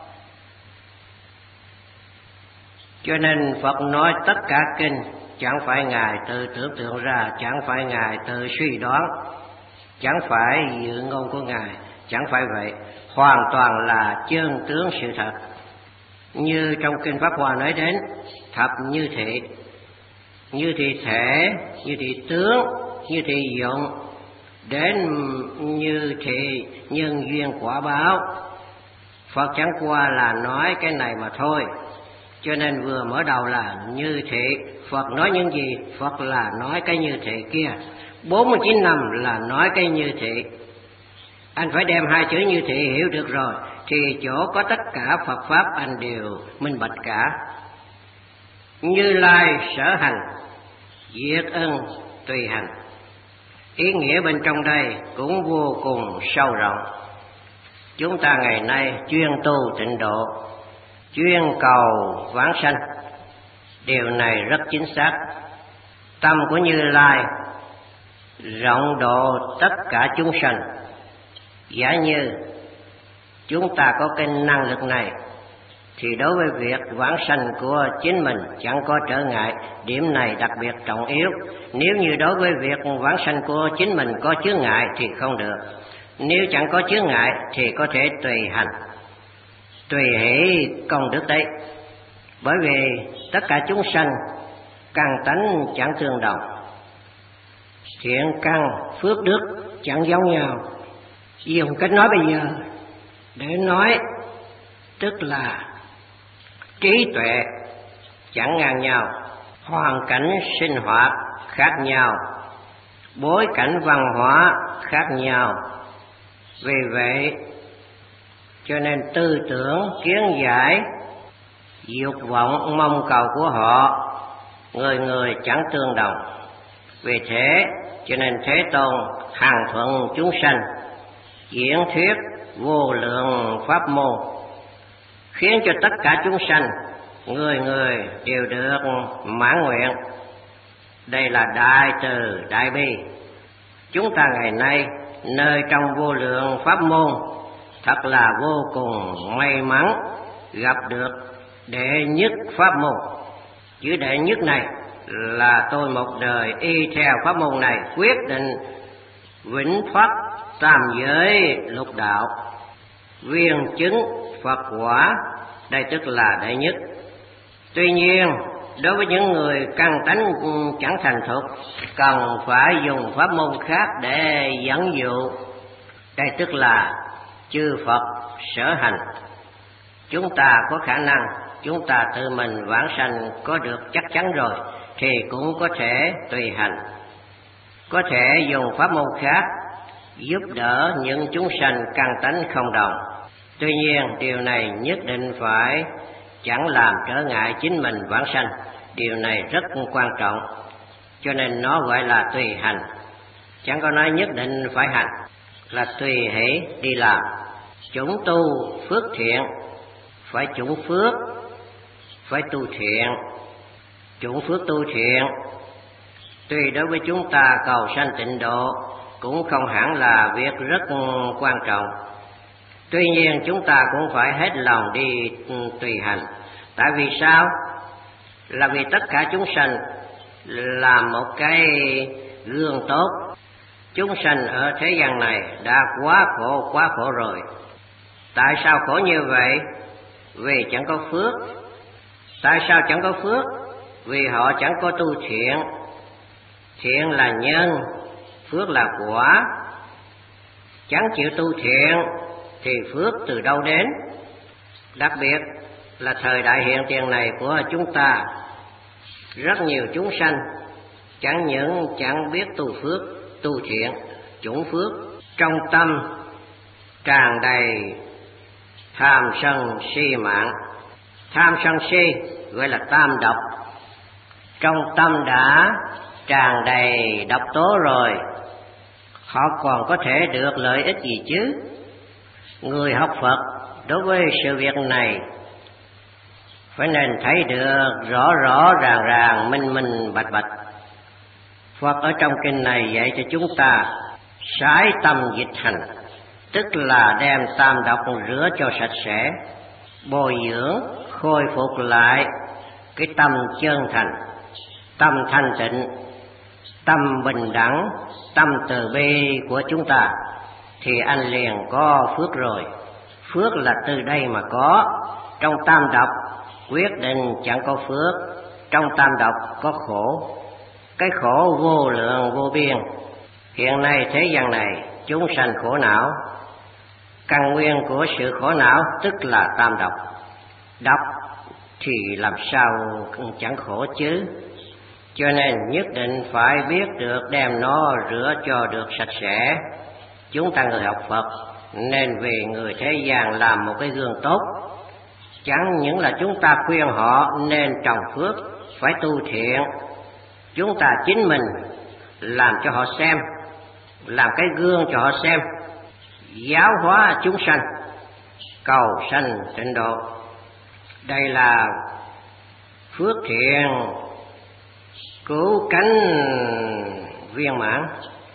A: Cho nên Phật nói tất cả kinh, chẳng phải Ngài tự tưởng tượng ra, chẳng phải Ngài tự suy đoán, chẳng phải dự ngôn của Ngài, chẳng phải vậy. Hoàn toàn là chân tướng sự thật. Như trong kinh Pháp Hoa nói đến thập như thị, như thị thể, như thị tướng, như thị dụng, đến như thị nhân duyên quả báo. Phật chẳng qua là nói cái này mà thôi. Cho nên vừa mở đầu là như thị. Phật nói những gì? Phật là nói cái như thị kia. 49 năm là nói cái như thị. Anh phải đem hai chữ như thị hiểu được rồi, thì chỗ có tất cả Phật Pháp anh đều minh bạch cả. Như Lai sở hành, diệt ân tùy hành. Ý nghĩa bên trong đây cũng vô cùng sâu rộng. Chúng ta ngày nay chuyên tu tịnh độ, chuyên cầu vãng sanh, điều này rất chính xác. Tâm của Như Lai rộng độ tất cả chúng sanh. Giả như chúng ta có cái năng lực này, thì đối với việc vãng sanh của chính mình chẳng có trở ngại. Điểm này đặc biệt trọng yếu. Nếu như đối với việc vãng sanh của chính mình có chướng ngại thì không được. Nếu chẳng có chướng ngại thì có thể tùy hành, tùy hỷ công đức đấy. Bởi vì tất cả chúng sanh căn tánh chẳng tương đồng, thiện căn phước đức chẳng giống nhau. Dùng cách nói bây giờ để nói, tức là trí tuệ chẳng ngang nhau, hoàn cảnh sinh hoạt khác nhau, bối cảnh văn hóa khác nhau. Vì vậy cho nên tư tưởng, kiến giải, dục vọng, mong cầu của họ người người chẳng tương đồng. Vì thế cho nên Thế Tôn hằng thuận chúng sanh, diễn thuyết vô lượng pháp môn, khiến cho tất cả chúng sanh người người đều được mãn nguyện. Đây là đại từ đại bi. Chúng ta ngày nay nơi trong vô lượng pháp môn thật là vô cùng may mắn gặp được đệ nhất pháp môn. Chữ đệ nhất này là tôi một đời y theo pháp môn này quyết định vĩnh thoát tam giới lục đạo, viên chứng Phật quả. Đây tức là đệ nhất. Tuy nhiên đối với những người căn tánh chẳng thành thục, cần phải dùng pháp môn khác để dẫn dụ. Đây tức là chư Phật sở hành. Chúng ta có khả năng, chúng ta tự mình vãng sanh có được chắc chắn rồi, thì cũng có thể tùy hành, có thể dùng pháp môn khác giúp đỡ những chúng sanh căn tánh không đồng. Tuy nhiên điều này nhất định phải chẳng làm trở ngại chính mình vãng sanh. Điều này rất quan trọng, cho nên nó gọi là tùy hành. Chẳng có nói nhất định phải hành, là tùy hỷ đi làm. Chủng tu phước thiện, phải chủng phước, phải tu thiện. Chủng phước tu thiện, tuy đối với chúng ta cầu sanh tịnh độ cũng không hẳn là việc rất quan trọng. Tuy nhiên chúng ta cũng phải hết lòng đi tùy hành. Tại vì sao? Là vì tất cả chúng sanh là một cái gương tốt, Chúng sanh ở thế gian này đã quá khổ rồi. Tại sao khổ như vậy? Vì chẳng có phước. Tại sao chẳng có phước? Vì họ chẳng có tu thiện. Thiện là nhân, phước là quả. Chẳng chịu tu thiện thì phước từ đâu đến? Đặc biệt là thời đại hiện tiền này của chúng ta, rất nhiều chúng sanh chẳng những chẳng biết tu phước, tu thiện, chủng phước, trong tâm tràn đầy tham sân si mạng. Tham sân si gọi là tam độc. Trong tâm đã tràn đầy độc tố rồi, họ còn có thể được lợi ích gì chứ? Người học Phật đối với sự việc này phải nên thấy được rõ ràng, minh bạch. Phật ở trong kinh này dạy cho chúng ta sái tâm dịch hành, tức là đem tam độc rửa cho sạch sẽ, bồi dưỡng, khôi phục lại cái tâm chân thành, tâm thanh tịnh, tâm bình đẳng, tâm từ bi của chúng ta, thì anh liền có phước rồi. Phước là từ đây mà có. Trong tam độc quyết định chẳng có phước. Trong tam độc có khổ, cái khổ vô lượng vô biên. Hiện nay thế gian này chúng sanh khổ não. Căn nguyên của sự khổ não tức là tam độc. Độc thì làm sao chẳng khổ chứ? Cho nên nhất định phải biết được đem nó rửa cho được sạch sẽ. Chúng ta người học Phật nên vì người thế gian làm một cái gương tốt. Chẳng những là chúng ta khuyên họ nên trồng phước, phải tu thiện. Chúng ta chính mình làm cho họ xem, làm cái gương cho họ xem, giáo hóa chúng sanh, cầu sanh tịnh độ. Đây là phước thiện cứu cánh viên mãn.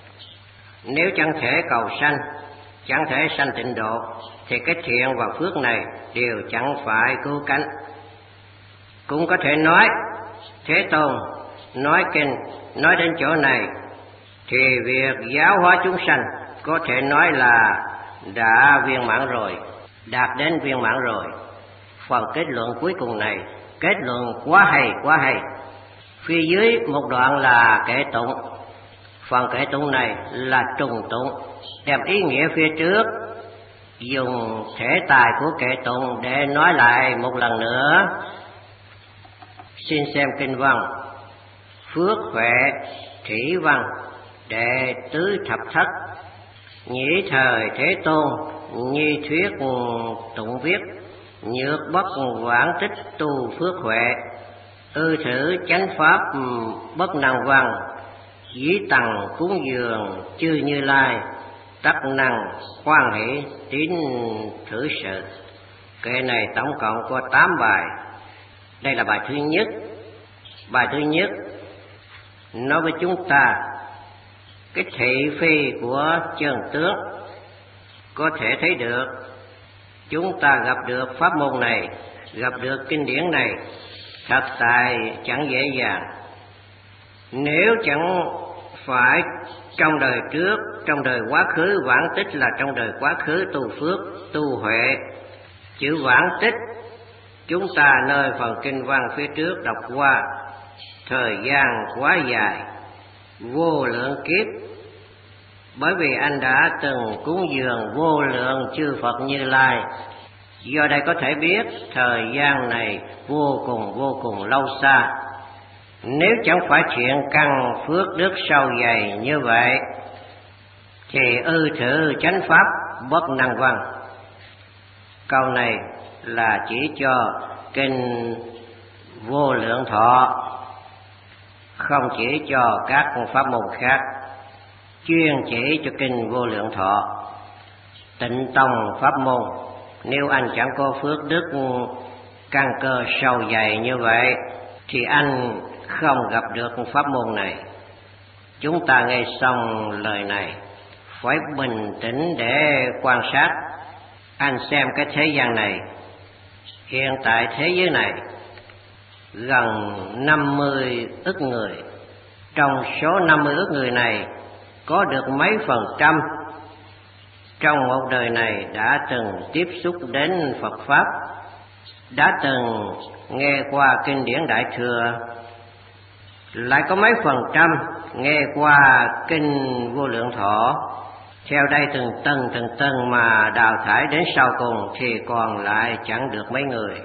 A: Nếu chẳng thể cầu sanh, chẳng thể sanh tịnh độ, thì cái thiện và phước này đều chẳng phải cứu cánh. Cũng có thể nói Thế Tôn nói kinh, nói đến chỗ này thì việc giáo hóa chúng sanh có thể nói là đã viên mãn rồi, đạt đến viên mãn rồi. Phần kết luận cuối cùng này, kết luận quá hay. Phía dưới một đoạn là kệ tụng. Phần kệ tụng này là trùng tụng, đem ý nghĩa phía trước dùng thể tài của kệ tụng để nói lại một lần nữa. Xin xem kinh văn. Phước huệ thủy văn đệ tứ thập thất, nhĩ thời Thế Tôn nhi thuyết tụng viết, nhược bất quảng tích tu phước huệ, ư thử chánh pháp bất năng văn, dĩ tầng cúng dường chư Như Lai, tất năng hoan hỷ tín thử sự. Kệ này tổng cộng có 8 bài. Đây là bài thứ nhất. Bài thứ nhất nói với chúng ta cái thị phi của chân tướng. Có thể thấy được chúng ta gặp được pháp môn này, gặp được kinh điển này thật tại chẳng dễ dàng. Nếu chẳng phải trong đời trước, trong đời quá khứ, vãng tích là trong đời quá khứ tu phước, tu huệ. Chữ vãng tích chúng ta nơi phần kinh văn phía trước đọc qua, thời gian quá dài, vô lượng kiếp. Bởi vì anh đã từng cúng dường vô lượng chư Phật Như Lai. Do đây có thể biết thời gian này vô cùng lâu xa. Nếu chẳng phải chuyện căn phước đức sâu dày như vậy thì ư thử chánh pháp bất năng văn. Câu này là chỉ cho kinh Vô Lượng Thọ, không chỉ cho các pháp môn khác, chuyên chỉ cho kinh Vô Lượng Thọ. Tịnh tông pháp môn, nếu anh chẳng có phước đức căn cơ sâu dày như vậy thì anh không gặp được pháp môn này. Chúng ta nghe xong lời này phải bình tĩnh để quan sát. Anh xem cái thế gian này, hiện tại thế giới này gần 50 ức người. Trong số 50 ức người này có được mấy phần trăm trong một đời này đã từng tiếp xúc đến Phật Pháp, đã từng nghe qua kinh điển Đại Thừa, lại có mấy phần trăm nghe qua kinh Vô Lượng Thọ. Theo đây từng tầng mà đào thải đến sau cùng thì còn lại chẳng được mấy người.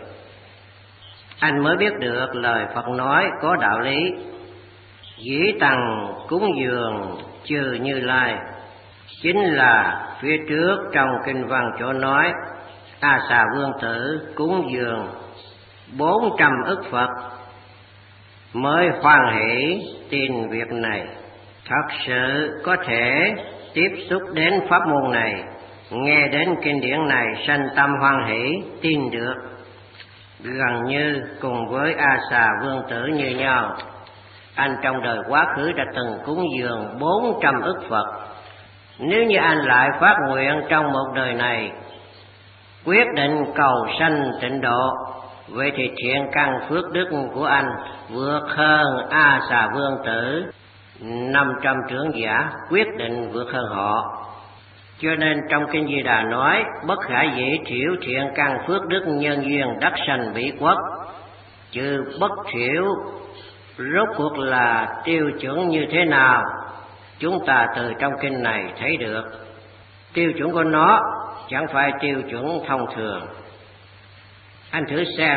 A: Anh mới biết được lời Phật nói có đạo lý. Dĩ tằng cúng dường trừ Như Lai, chính là phía trước trong kinh văn chỗ nói A Xà Vương Tử cúng dường 400 ức Phật mới hoan hỷ tin việc này. Thật sự có thể tiếp xúc đến pháp môn này, nghe đến kinh điển này sanh tâm hoan hỷ tin được, gần như cùng với A Xà Vương Tử như nhau. Anh trong đời quá khứ đã từng cúng dường 400 ức Phật. Nếu như anh lại phát nguyện trong một đời này quyết định cầu sanh tịnh độ, vậy thì thiện căn phước đức của anh vượt hơn A Xà Vương Tử 500 trưởng giả, quyết định vượt hơn họ. Cho nên trong kinh Di Đà nói bất khả dĩ thiểu thiện căn phước đức nhân duyên đắc sanh bỉ quốc. Chữ bất thiểu rốt cuộc là tiêu chuẩn như thế nào, chúng ta từ trong kinh này thấy được. Tiêu chuẩn của nó chẳng phải tiêu chuẩn thông thường. Anh thử xem,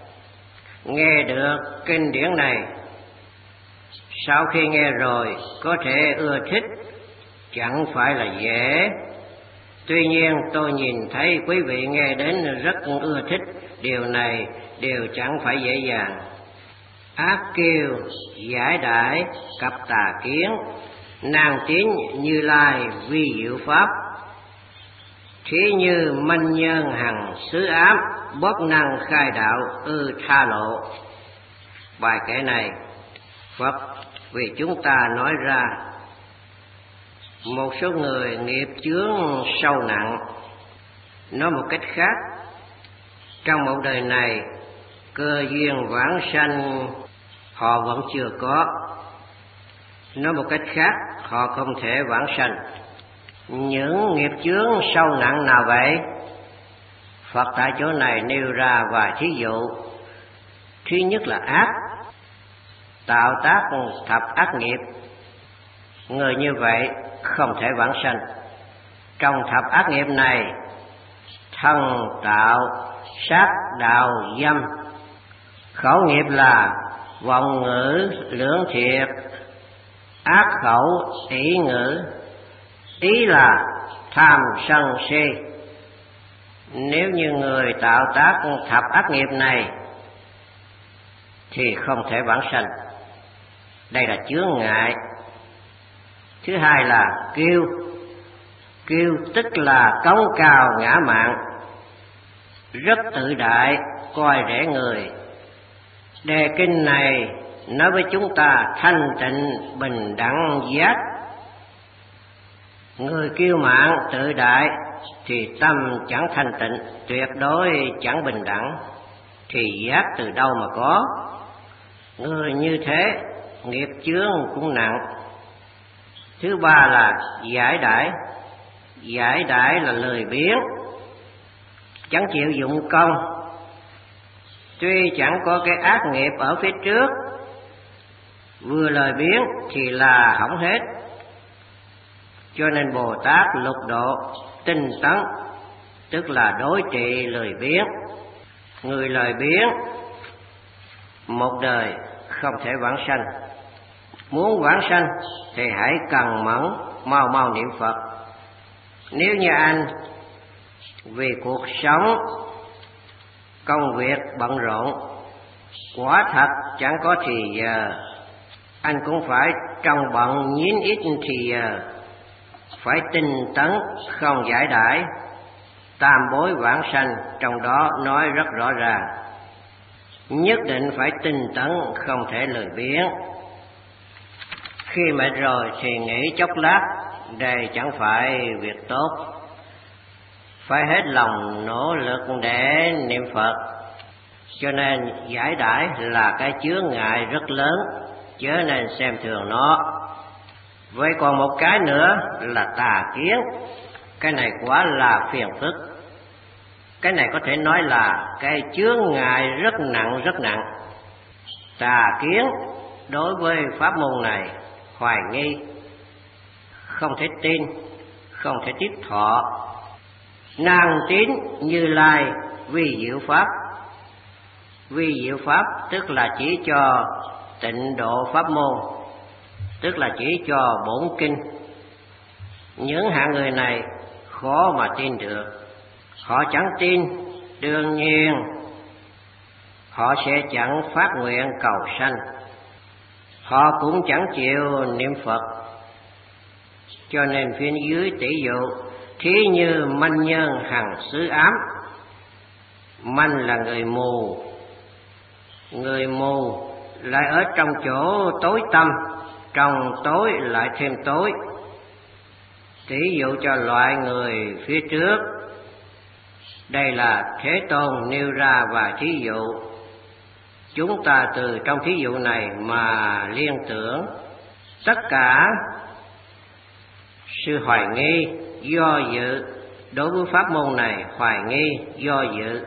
A: nghe được kinh điển này, sau khi nghe rồi có thể ưa thích chẳng phải là dễ. Tuy nhiên tôi nhìn thấy quý vị nghe đến rất ưa thích, điều này đều chẳng phải dễ dàng. Ác kiêu giải đãi cặp tà kiến, nàng tín Như Lai vi diệu pháp, thí như manh nhân hằng xứ ám, bất năng khai đạo tha lộ. Bài kệ này Phật vì chúng ta nói ra, một số người nghiệp chướng sâu nặng. Nói một cách khác, trong một đời này cơ duyên vãng sanh họ vẫn chưa có. Nói một cách khác, họ không thể vãng sanh. Những nghiệp chướng sâu nặng nào vậy? Phật tại chỗ này nêu ra vài thí dụ. Thứ nhất là ác, tạo tác thập ác nghiệp. Người như vậy không thể vãng sanh. Trong thập ác nghiệp này, thân tạo, sát đạo, dâm. Khẩu nghiệp là vọng ngữ, lưỡng thiệt, ác khẩu, ỷ ngữ. Ý là tham sân si. Nếu như người tạo tác thập ác nghiệp này thì không thể vãng sanh. Đây là chướng ngại. Thứ hai là kiêu. Kiêu tức là cống cao ngã mạn, rất tự đại, coi rẻ người. Đề kinh này nói với chúng ta thanh tịnh, bình đẳng, giác. Người kiêu mạn tự đại thì tâm chẳng thanh tịnh, tuyệt đối chẳng bình đẳng, thì giác từ đâu mà có. Người như thế nghiệp chướng cũng nặng. Thứ ba là giải đãi. Giải đãi là lười biếng, chẳng chịu dụng công. Tuy chẳng có cái ác nghiệp ở phía trước, vừa lười biếng thì là hỏng hết. Cho nên Bồ Tát lục độ tinh tấn, tức là đối trị lười biếng. Người lười biếng một đời không thể vãng sanh. Muốn vãng sanh thì hãy cần mẫn, mau mau niệm Phật. Nếu như anh vì cuộc sống, công việc bận rộn, quả thật chẳng có thì giờ, anh cũng phải trong bận nhín ít thì giờ, phải tinh tấn không giải đãi. Tam bối vãng sanh trong đó nói rất rõ ràng, nhất định phải tinh tấn, không thể lười biếng. Khi mệt rồi thì nghỉ chốc lát, đây chẳng phải việc tốt. Phải hết lòng nỗ lực để niệm Phật. Cho nên giải đãi là cái chướng ngại rất lớn, chớ nên xem thường nó. Vậy còn một cái nữa là tà kiến. Cái này quả là phiền phức. Cái này có thể nói là cái chướng ngại rất nặng. Tà kiến đối với pháp môn này hoài nghi, không thể tin, không thể tiếp thọ. Nàng tín Như Lai vi diệu pháp. Vi diệu pháp tức là chỉ cho tịnh độ pháp môn, tức là chỉ cho bổn kinh. Những hạng người này khó mà tin được. Họ chẳng tin, đương nhiên họ sẽ chẳng phát nguyện cầu sanh. Họ cũng chẳng chịu niệm Phật. Cho nên phía dưới tỷ dụ, thí như manh nhân hằng xứ ám. Manh là người mù. Người mù lại ở trong chỗ tối tăm, trong tối lại thêm tối. Tỷ dụ cho loại người phía trước. Đây là Thế Tôn nêu ra vài thí dụ. Chúng ta từ trong thí dụ này mà liên tưởng tất cả sự hoài nghi, do dự đối với pháp môn này, hoài nghi, do dự,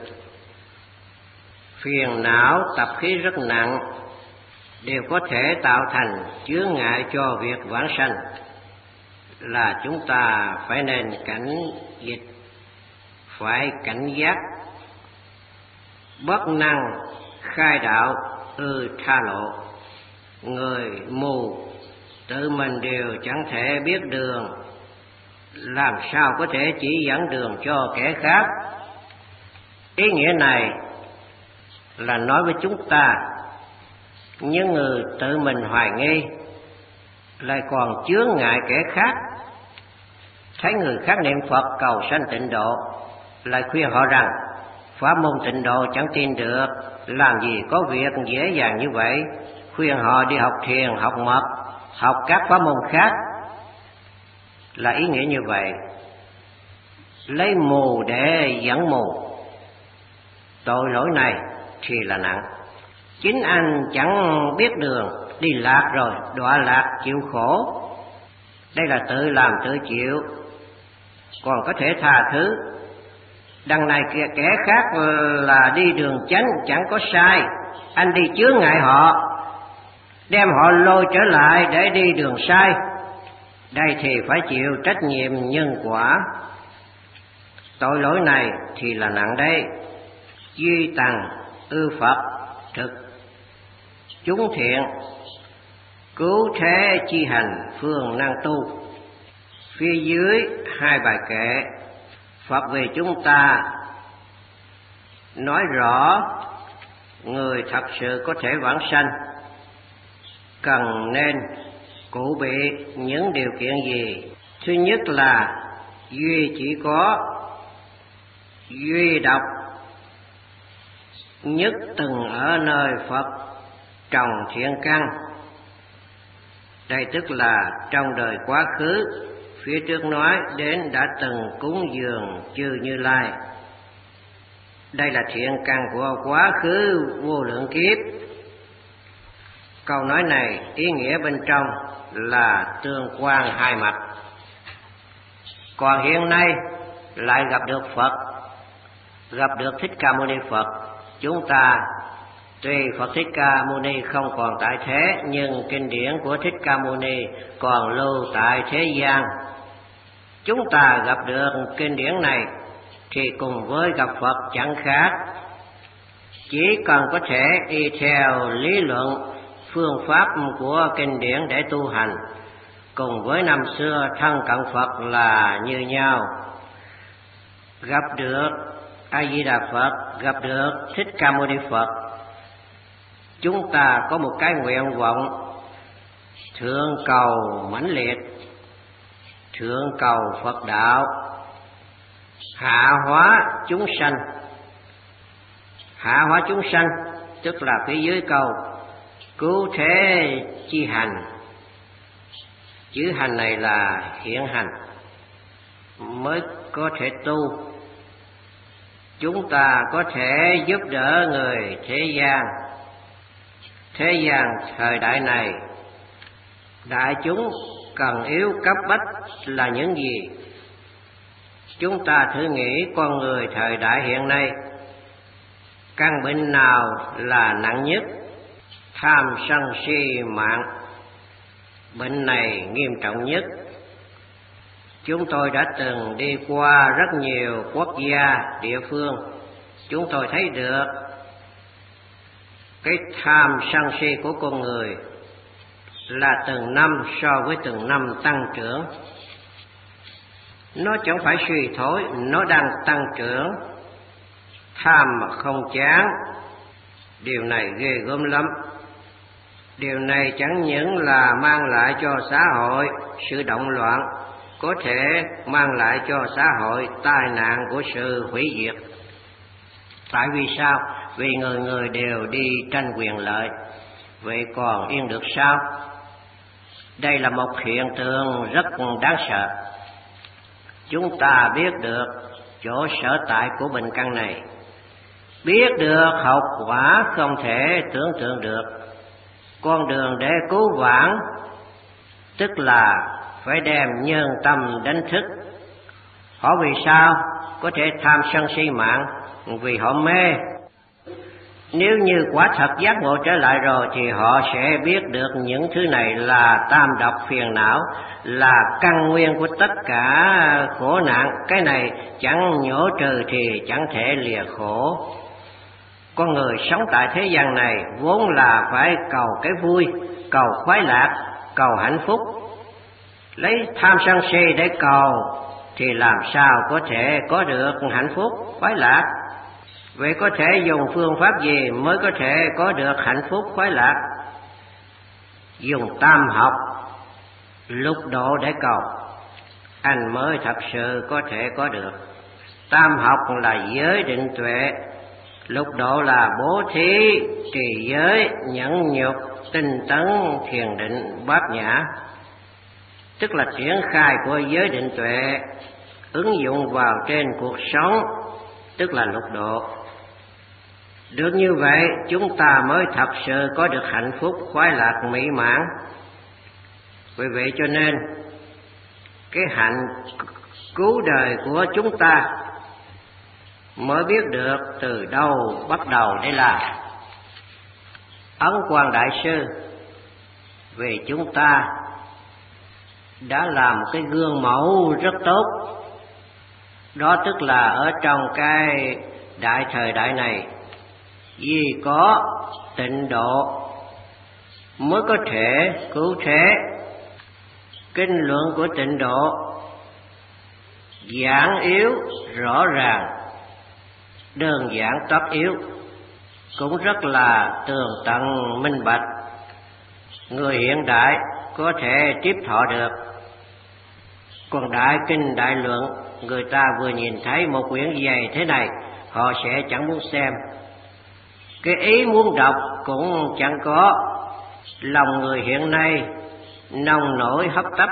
A: phiền não, tập khí rất nặng, đều có thể tạo thành chướng ngại cho việc vãng sanh. Là chúng ta phải nên cảnh dịch, phải cảnh giác, bất năng khai đạo tha lộ. Người mù tự mình đều chẳng thể biết đường, làm sao có thể chỉ dẫn đường cho kẻ khác. Ý nghĩa này là nói với chúng ta, những người tự mình hoài nghi lại còn chướng ngại kẻ khác, thấy người khác niệm Phật cầu sanh tịnh độ, lại khuyên họ rằng pháp môn tịnh độ chẳng tin được, làm gì có việc dễ dàng như vậy. Khuyên họ đi học thiền, học mật, học các pháp môn khác, là ý nghĩa như vậy. Lấy mù để dẫn mù, tội lỗi này thì là nặng. Chính anh chẳng biết đường, đi lạc rồi, đọa lạc chịu khổ. Đây là tự làm tự chịu, còn có thể tha thứ. Đằng này kẻ khác là đi đường chánh chẳng có sai, anh đi chướng ngại họ, đem họ lôi trở lại để đi đường sai. Đây thì phải chịu trách nhiệm nhân quả. Tội lỗi này thì là nặng đấy. Duy tằng ư Phật thực chúng thiện, cứu thế chi hành phương năng tu. Phía dưới hai bài kệ, Phật về chúng ta nói rõ người thật sự có thể vãng sanh cần nên cụ bị những điều kiện gì. Thứ nhất là duy chỉ có duy độc nhất từng ở nơi Phật trồng thiện căn. Đây tức là trong đời quá khứ, phía trước nói đến đã từng cúng dường chư Như Lai. Đây là thiện căn của quá khứ vô lượng kiếp. Câu nói này ý nghĩa bên trong là tương quan hai mặt. Còn hiện nay lại gặp được Phật, gặp được Thích Ca Mâu Ni Phật. Chúng ta tuy Phật Thích Ca Mâu Ni không còn tại thế, nhưng kinh điển của Thích Ca Mâu Ni còn lưu tại thế gian. Chúng ta gặp được kinh điển này thì cùng với gặp Phật chẳng khác. Chỉ cần có thể y theo lý luận, phương pháp của kinh điển để tu hành, cùng với năm xưa thân cận Phật là như nhau. Gặp được A Di Đà Phật, gặp được Thích Ca Mâu Ni Phật, chúng ta có một cái nguyện vọng thượng cầu mãnh liệt, thượng cầu Phật đạo, hạ hóa chúng sanh. Hạ hóa chúng sanh tức là phía dưới câu cứu thế chi hành. Chữ hành này là hiện hành mới có thể tu. Chúng ta có thể giúp đỡ người thế gian. Thế gian thời đại này, đại chúng cần yếu cấp bách là những gì? Chúng ta thử nghĩ con người thời đại hiện nay, căn bệnh nào là nặng nhất? Tham sân si mạng. Bệnh này nghiêm trọng nhất. Chúng tôi đã từng đi qua rất nhiều quốc gia, địa phương. Chúng tôi thấy được cái tham sân si của con người là từng năm so với từng năm tăng trưởng. Nó chẳng phải suy thoái, nó đang tăng trưởng. Tham mà không chán, điều này ghê gớm lắm. Điều này chẳng những là mang lại cho xã hội sự động loạn, có thể mang lại cho xã hội tai nạn của sự hủy diệt. Tại vì sao? Vì người người đều đi tranh quyền lợi. Vậy còn yên được sao? Đây là một hiện tượng rất đáng sợ. Chúng ta biết được chỗ sở tại của bệnh căn này, biết được hậu quả không thể tưởng tượng được. Con đường để cứu vãn tức là phải đem nhân tâm đánh thức. Họ vì sao có thể tham sân si mạng? Vì họ mê. Nếu như quả thật giác ngộ trở lại rồi thì họ sẽ biết được những thứ này là tam độc phiền não, là căn nguyên của tất cả khổ nạn. Cái này chẳng nhổ trừ thì chẳng thể lìa khổ. Con người sống tại thế gian này vốn là phải cầu cái vui, cầu khoái lạc, cầu hạnh phúc. Lấy tham sân si để cầu thì làm sao có thể có được hạnh phúc, khoái lạc? Vậy có thể dùng phương pháp gì mới có thể có được hạnh phúc, khoái lạc? Dùng tam học, lục độ để cầu, anh mới thật sự có thể có được. Tam học là giới định tuệ, lục độ là bố thí, trì giới, nhẫn nhục, tinh tấn, thiền định, bát nhã. Tức là triển khai của giới định tuệ, ứng dụng vào trên cuộc sống, tức là lục độ. Được như vậy, chúng ta mới thật sự có được hạnh phúc, khoái lạc, mỹ mãn. Vì vậy cho nên, cái hạnh cứu đời của chúng ta mới biết được từ đâu bắt đầu để làm. Ấn Quang Đại Sư vì chúng ta đã làm cái gương mẫu rất tốt. Đó tức là ở trong cái đại thời đại này, vì có tịnh độ mới có thể cứu thế. Kinh luận của tịnh độ giản yếu, rõ ràng, đơn giản tất yếu, cũng rất là tường tận minh bạch. Người hiện đại có thể tiếp thọ được. Còn đại kinh đại luận, người ta vừa nhìn thấy một quyển dày thế này, họ sẽ chẳng muốn xem. Cái ý muốn đọc cũng chẳng có. Lòng người hiện nay nông nổi hấp tấp,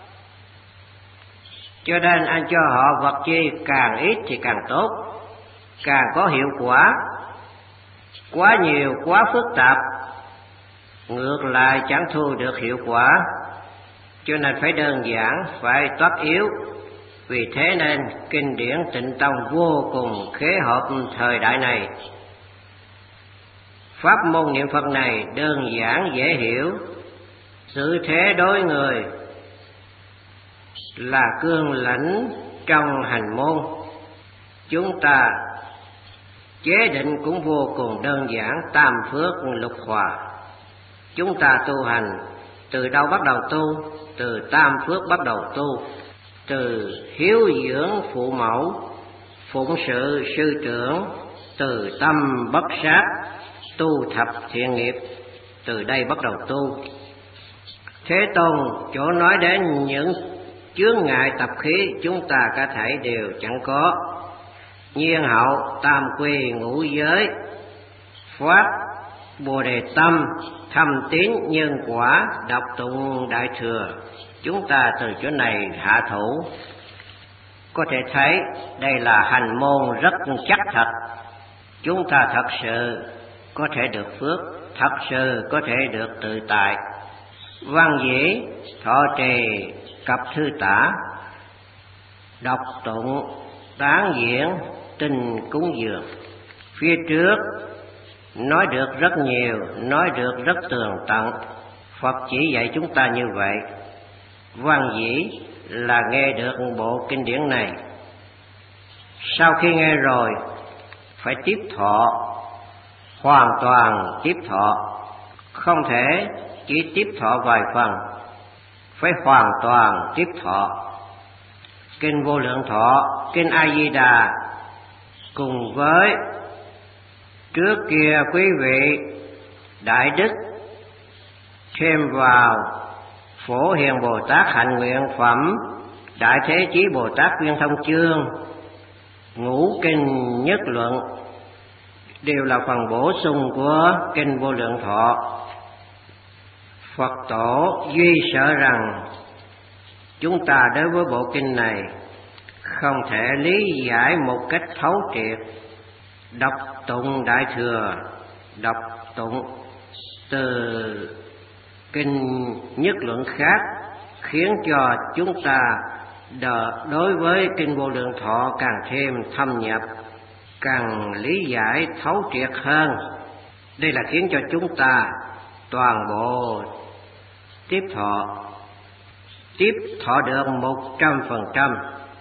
A: cho nên anh cho họ vật chi càng ít thì càng tốt, càng có hiệu quả. Quá nhiều, quá phức tạp, ngược lại chẳng thu được hiệu quả. Cho nên phải đơn giản, phải toát yếu. Vì thế nên kinh điển Tịnh Tông vô cùng khế hợp thời đại này. Pháp môn niệm Phật này đơn giản dễ hiểu, sự thế đối người là cương lãnh trong hành môn. Chúng ta chế định cũng vô cùng đơn giản, tam phước lục hòa. Chúng ta tu hành từ đâu bắt đầu tu? Từ tam phước bắt đầu tu. Từ hiếu dưỡng phụ mẫu, phụng sự sư trưởng, từ tâm bất sát, tu thập thiện nghiệp, từ đây bắt đầu tu. Thế Tôn chỗ nói đến những chướng ngại tập khí chúng ta cả thảy đều chẳng có. Nhiên hậu, tam quy, ngũ giới, phát Bồ Đề tâm, thâm tín nhân quả, đọc tụng Đại Thừa. Chúng ta từ chỗ này hạ thủ. Có thể thấy đây là hành môn rất chắc thật. Chúng ta thật sự có thể được phước, thật sự có thể được tự tại. Văn dĩ thọ trì cập thư tả, đọc tụng tán diễn tình cúng dường. Phía trước nói được rất nhiều, nói được rất tường tận. Phật chỉ dạy chúng ta như vậy. Văn dĩ là nghe được bộ kinh điển này. Sau khi nghe rồi phải tiếp thọ, hoàn toàn tiếp thọ, không thể chỉ tiếp thọ vài phần, phải hoàn toàn tiếp thọ. Kinh Vô Lượng Thọ, kinh A Di Đà cùng với trước kia quý vị đại đức thêm vào Phổ Hiền Bồ Tát hạnh nguyện phẩm, Đại Thế Chí Bồ Tát Viên Thông Chương, Ngũ Kinh Nhất Luận đều là phần bổ sung của kinh Vô Lượng Thọ. Phật tổ duy sợ rằng chúng ta đối với bộ kinh này không thể lý giải một cách thấu triệt. Đọc tụng Đại Thừa, đọc tụng từ kinh Nhất Luận khác khiến cho chúng ta đối với kinh Vô Lượng Thọ càng thêm thâm nhập, càng lý giải thấu triệt hơn. Đây là khiến cho chúng ta toàn bộ tiếp thọ được 100%.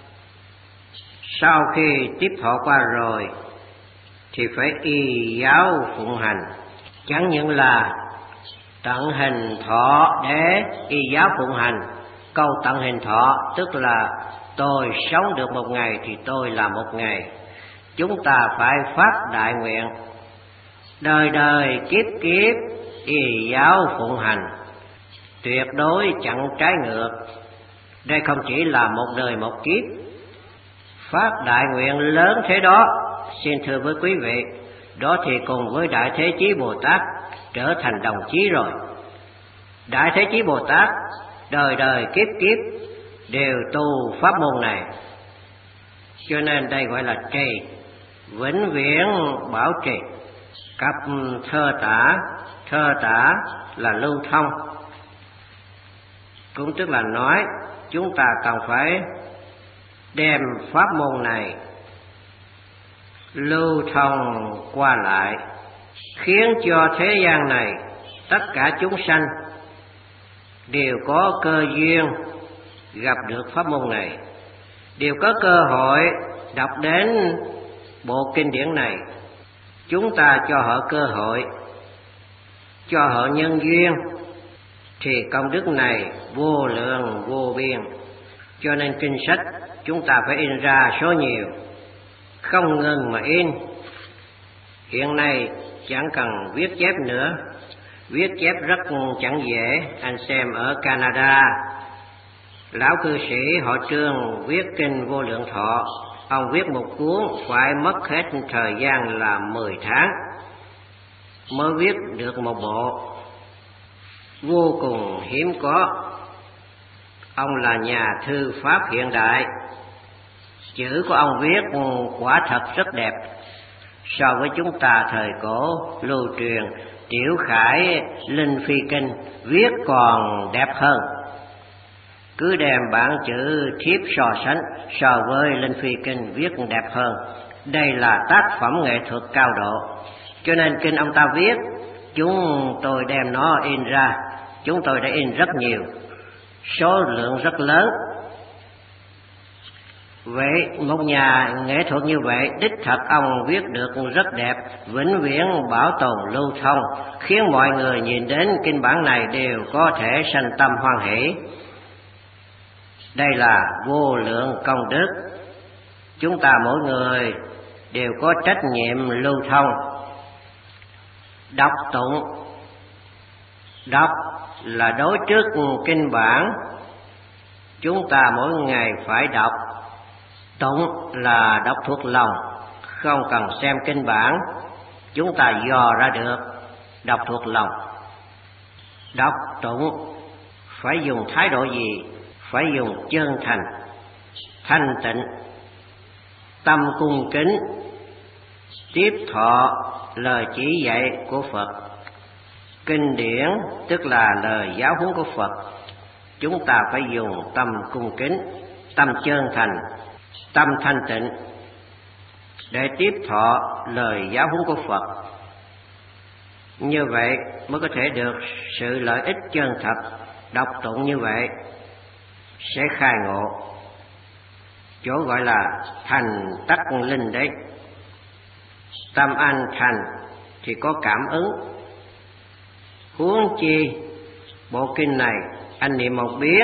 A: Sau khi tiếp thọ qua rồi thì phải y giáo phụng hành, chẳng những là tận hình thọ để y giáo phụng hành. Câu tận hình thọ tức là tôi sống được một ngày thì tôi là một ngày. Chúng ta phải phát đại nguyện đời đời kiếp kiếp y giáo phụng hành, tuyệt đối chẳng trái ngược. Đây không chỉ là một đời một kiếp. Phát đại nguyện lớn thế đó, xin thưa với quý vị, đó thì cùng với Đại Thế Chí Bồ Tát trở thành đồng chí rồi. Đại Thế Chí Bồ Tát đời đời kiếp kiếp đều tu pháp môn này, cho nên đây gọi là trì, vĩnh viễn bảo trì. Cập thơ tả là lưu thông, cũng tức là nói chúng ta cần phải đem pháp môn này lưu thông qua lại, khiến cho thế gian này tất cả chúng sanh đều có cơ duyên gặp được pháp môn này, đều có cơ hội đọc đến bộ kinh điển này. Chúng ta cho họ cơ hội, cho họ nhân duyên, thì công đức này vô lượng vô biên. Cho nên kinh sách chúng ta phải in ra số nhiều, không ngừng mà in. Hiện nay chẳng cần viết chép nữa, viết chép rất chẳng dễ. Anh xem ở Canada, lão cư sĩ họ Trương viết kinh Vô Lượng Thọ, ông viết một cuốn phải mất hết thời gian là 10 tháng mới viết được một bộ, vô cùng hiếm có. Ông là nhà thư pháp hiện đại, chữ của ông viết quả thật rất đẹp. So với chúng ta thời cổ lưu truyền Tiểu Khải Linh Phi Kinh viết còn đẹp hơn. Cứ đem bản chữ thiếp so sánh, so với Linh Phi Kinh viết đẹp hơn. Đây là tác phẩm nghệ thuật cao độ. Cho nên kinh ông ta viết, chúng tôi đem nó in ra. Chúng tôi đã in rất nhiều, số lượng rất lớn. Vậy một nhà nghệ thuật như vậy, đích thật ông viết được rất đẹp, vĩnh viễn bảo tồn lưu thông, khiến mọi người nhìn đến kinh bản này đều có thể sanh tâm hoan hỷ. Đây là vô lượng công đức. Chúng ta mỗi người đều có trách nhiệm lưu thông. Đọc tụng, đọc là đối trước kinh bản, chúng ta mỗi ngày phải đọc. Tụng là đọc thuộc lòng, không cần xem kinh bản, chúng ta dò ra được, đọc thuộc lòng. Đọc tụng phải dùng thái độ gì? Phải dùng chân thành, thanh tịnh, tâm cung kính, tiếp thọ lời chỉ dạy của Phật. Kinh điển tức là lời giáo huấn của Phật. Chúng ta phải dùng tâm cung kính, tâm chân thành, tâm thanh tịnh để tiếp thọ lời giáo huấn của Phật. Như vậy mới có thể được sự lợi ích chân thật. Đọc tụng như vậy sẽ khai ngộ, chỗ gọi là thành tắc linh đấy. Tâm anh thành thì có cảm ứng. Huống chi bộ kinh này anh niệm một biến,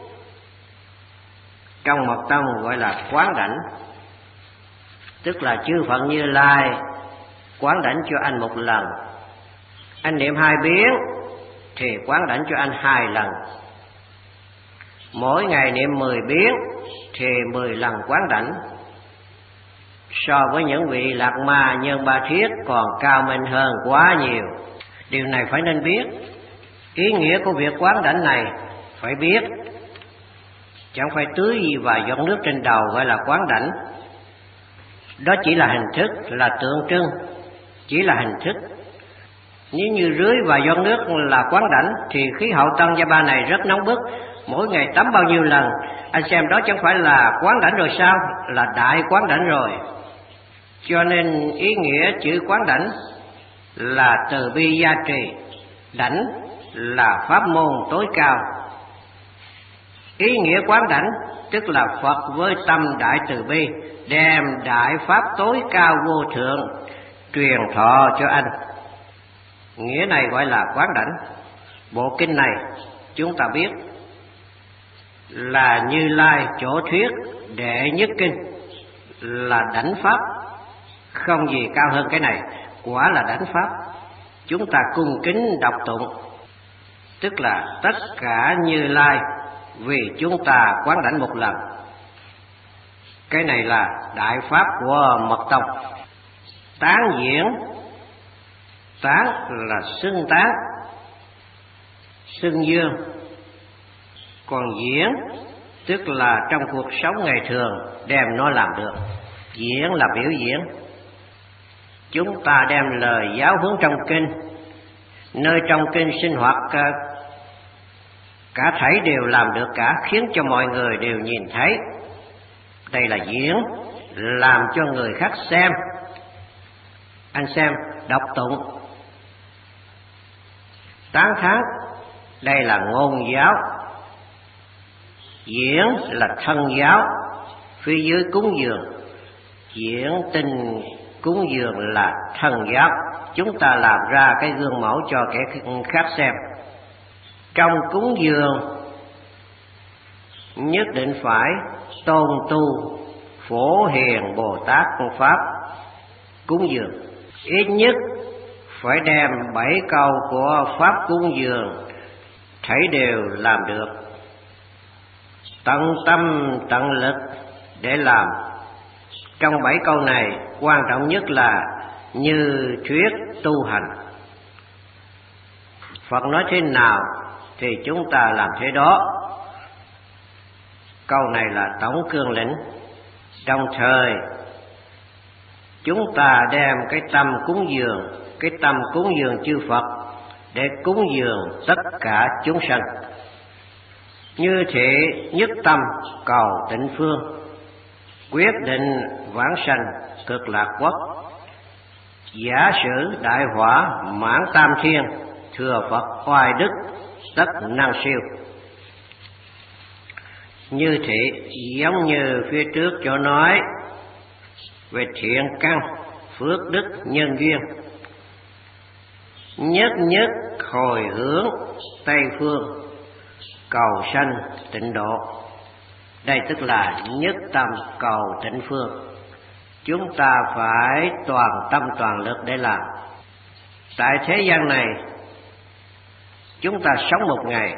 A: trong mật tông gọi là quán đảnh, tức là chư Phật Như Lai quán đảnh cho anh một lần. Anh niệm 2 biến thì quán đảnh cho anh 2 lần. Mỗi ngày niệm 10 biến thì 10 lần quán đảnh. So với những vị Lạc Ma Nhân Ba Thiết còn cao minh hơn quá nhiều. Điều này phải nên biết. Ý nghĩa của việc quán đảnh này phải biết. Chẳng phải tưới gì vào giọt nước trên đầu gọi là quán đảnh. Đó chỉ là hình thức, là tượng trưng, chỉ là hình thức. Nếu như rưới vào giọt nước là quán đảnh thì khí hậu Tân Gia Ba này rất nóng bức. Mỗi ngày tắm bao nhiêu lần, anh xem đó chẳng phải là quán đảnh rồi sao? Là đại quán đảnh rồi. Cho nên ý nghĩa chữ quán đảnh là từ bi gia trì, đảnh là pháp môn tối cao. Ý nghĩa quán đảnh tức là Phật với tâm đại từ bi đem đại pháp tối cao vô thượng truyền thọ cho anh. Nghĩa này gọi là quán đảnh. Bộ kinh này chúng ta biết là Như Lai chỗ thuyết đệ nhất kinh, là đảnh pháp, không gì cao hơn cái này, quả là đảnh pháp. Chúng ta cung kính đọc tụng, tức là tất cả Như Lai vì chúng ta quán đảnh một lần. Cái này là đại pháp của mật tông. Tán diễn, tán là xưng tán, xưng dương. Còn diễn tức là trong cuộc sống ngày thường đem nó làm được. Diễn là biểu diễn. Chúng ta đem lời giáo huấn trong kinh, nơi trong kinh sinh hoạt cả thảy đều làm được cả, khiến cho mọi người đều nhìn thấy. Đây là diễn, làm cho người khác xem. Anh xem, đọc tụng. Tán thán, đây là ngôn giáo. Diễn là thân giáo, phía dưới cúng dường. Diễn tinh cúng dường là thân giáo. Chúng ta làm ra cái gương mẫu cho kẻ khác xem. Trong cúng dường nhất định phải tôn tu Phổ Hiền Bồ Tát Pháp cúng dường. Ít nhất phải đem 7 câu của Pháp cúng dường thảy đều làm được. Tận tâm tận lực để làm. Trong 7 câu này quan trọng nhất là như thuyết tu hành. Phật nói thế nào thì chúng ta làm thế đó. Câu này là tổng cương lĩnh. Đồng thời chúng ta đem cái tâm cúng dường, cái tâm cúng dường chư Phật để cúng dường tất cả chúng sanh. Như thế nhất tâm cầu tịnh phương, quyết định vãng sanh cực lạc quốc. Giả sử đại hỏa mãn tam thiên, thừa Phật oai đức tất năng siêu. Như thế giống như phía trước chỗ nói về thiện căn, phước đức, nhân duyên. Nhất nhất hồi hướng Tây phương, cầu sanh tịnh độ. Đây tức là nhất tâm cầu tịnh phương. Chúng ta phải toàn tâm toàn lực để làm. Tại thế gian này chúng ta sống một ngày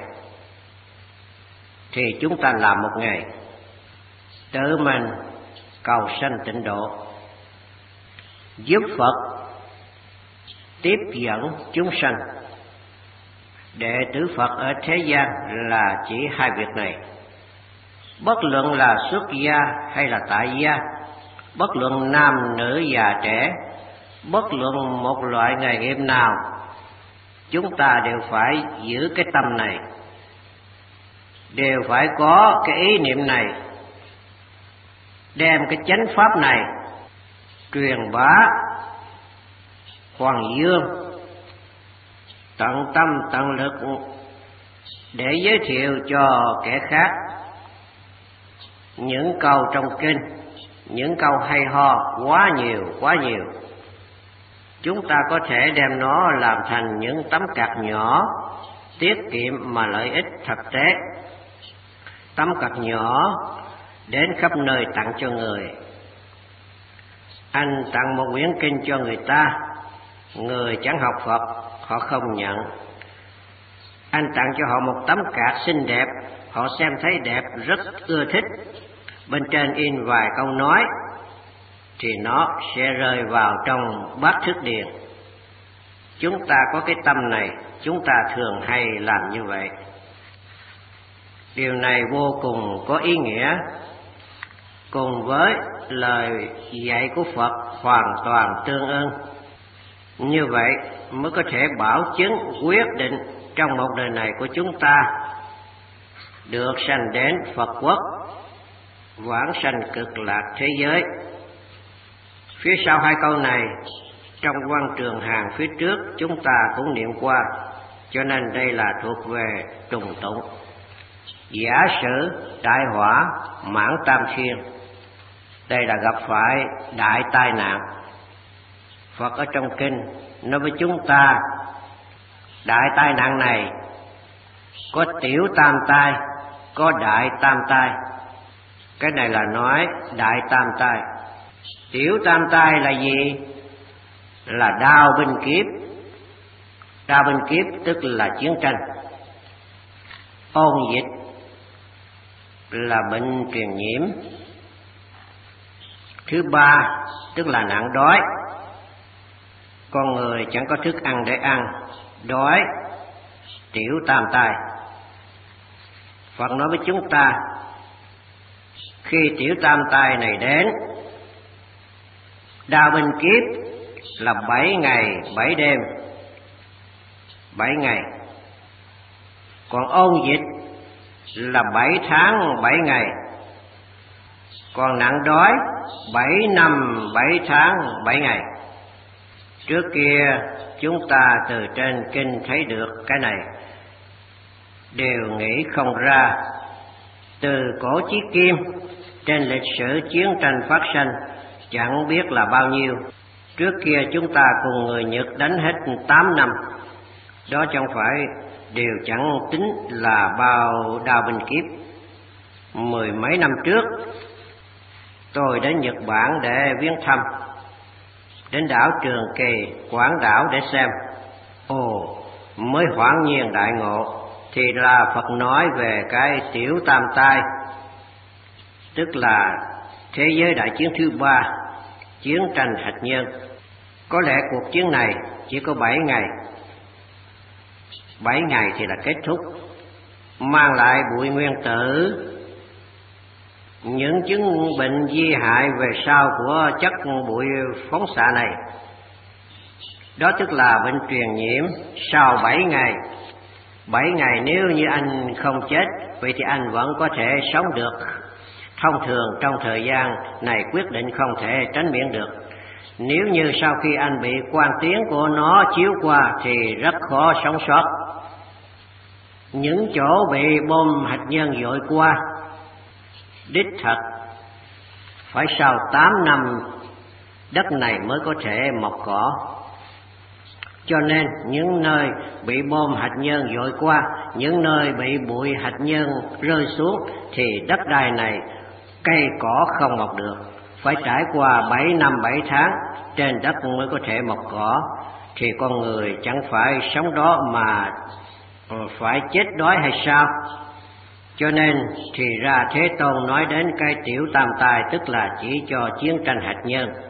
A: thì chúng ta làm một ngày, tự mình cầu sanh tịnh độ, giúp Phật tiếp dẫn chúng sanh. Đệ tử Phật ở thế gian là chỉ 2 việc này. Bất luận là xuất gia hay là tại gia, bất luận nam nữ già trẻ, bất luận một loại nghề nghiệp nào, chúng ta đều phải giữ cái tâm này, đều phải có cái ý niệm này, đem cái chánh pháp này truyền bá hoàng dương, tận tâm tận lực để giới thiệu cho kẻ khác những câu trong kinh, những câu hay ho quá nhiều. Chúng ta có thể đem nó làm thành những tấm card nhỏ, tiết kiệm mà lợi ích thực tế. Tấm card nhỏ đến khắp nơi tặng cho người. Anh tặng một quyển kinh cho người ta, người chẳng học Phật, họ không nhận. Anh tặng cho họ một tấm card xinh đẹp, họ xem thấy đẹp rất ưa thích. Bên trên in vài câu nói thì nó sẽ rơi vào trong bát thức điền. Chúng ta có cái tâm này, chúng ta thường hay làm như vậy. Điều này vô cùng có ý nghĩa, cùng với lời dạy của Phật hoàn toàn tương ưng. Như vậy mới có thể bảo chứng quyết định trong một đời này của chúng ta được sanh đến Phật quốc, vãng sanh cực lạc thế giới. Phía sau hai câu này, trong văn trường hàng phía trước chúng ta cũng niệm qua, cho nên đây là thuộc về trùng tụng. Giả sử đại hỏa mãn tam thiên, đây là gặp phải đại tai nạn. Phật ở trong kinh nói với chúng ta, đại tai nạn này có tiểu tam tai, có đại tam tai. Cái này là nói đại tam tai. Tiểu tam tai là gì? Là đao binh kiếp. Đao binh kiếp tức là chiến tranh. Ôn dịch là bệnh truyền nhiễm. Thứ ba tức là nạn đói. Con người chẳng có thức ăn để ăn, đói, tiểu tam tai. Phật nói với chúng ta, khi tiểu tam tai này đến, đao binh kiếp là 7 ngày 7 đêm, 7 ngày. Còn ôn dịch là 7 tháng 7 ngày. Còn nạn đói 7 năm 7 tháng 7 ngày. Trước kia chúng ta từ trên kinh thấy được cái này, đều nghĩ không ra. Từ cổ chí kim, trên lịch sử chiến tranh phát sinh chẳng biết là bao nhiêu. Trước kia chúng ta cùng người Nhật đánh hết 8 năm. Đó chẳng phải đều chẳng tính là bao đao binh kiếp. 10 mấy năm trước, tôi đến Nhật Bản để viếng thăm, đến đảo Trường Kỳ, Quảng Đảo để xem. Ồ, mới hoảng nhiên đại ngộ, thì là Phật nói về cái tiểu tam tai, tức là thế giới đại chiến thứ 3, chiến tranh hạt nhân. Có lẽ cuộc chiến này chỉ có 7 ngày. 7 ngày thì là kết thúc, mang lại bụi nguyên tử, những chứng bệnh di hại về sau của chất bụi phóng xạ này. Đó tức là bệnh truyền nhiễm sau 7 ngày. 7 ngày nếu như anh không chết, vậy thì anh vẫn có thể sống được. Thông thường trong thời gian này quyết định không thể tránh miễn được. Nếu như sau khi anh bị quang tiến của nó chiếu qua thì rất khó sống sót. Những chỗ bị bom hạt nhân dội qua, đích thật phải sau 8 năm đất này mới có thể mọc cỏ. Cho nên những nơi bị bom hạt nhân dội qua, những nơi bị bụi hạt nhân rơi xuống thì đất đai này cây cỏ không mọc được. Phải trải qua 7 năm 7 tháng trên đất mới có thể mọc cỏ. Thì con người chẳng phải sống đó mà phải chết đói hay sao? Cho nên thì ra Thế Tôn nói đến cái tiểu tam tai, tức là chỉ cho chiến tranh hạt nhân.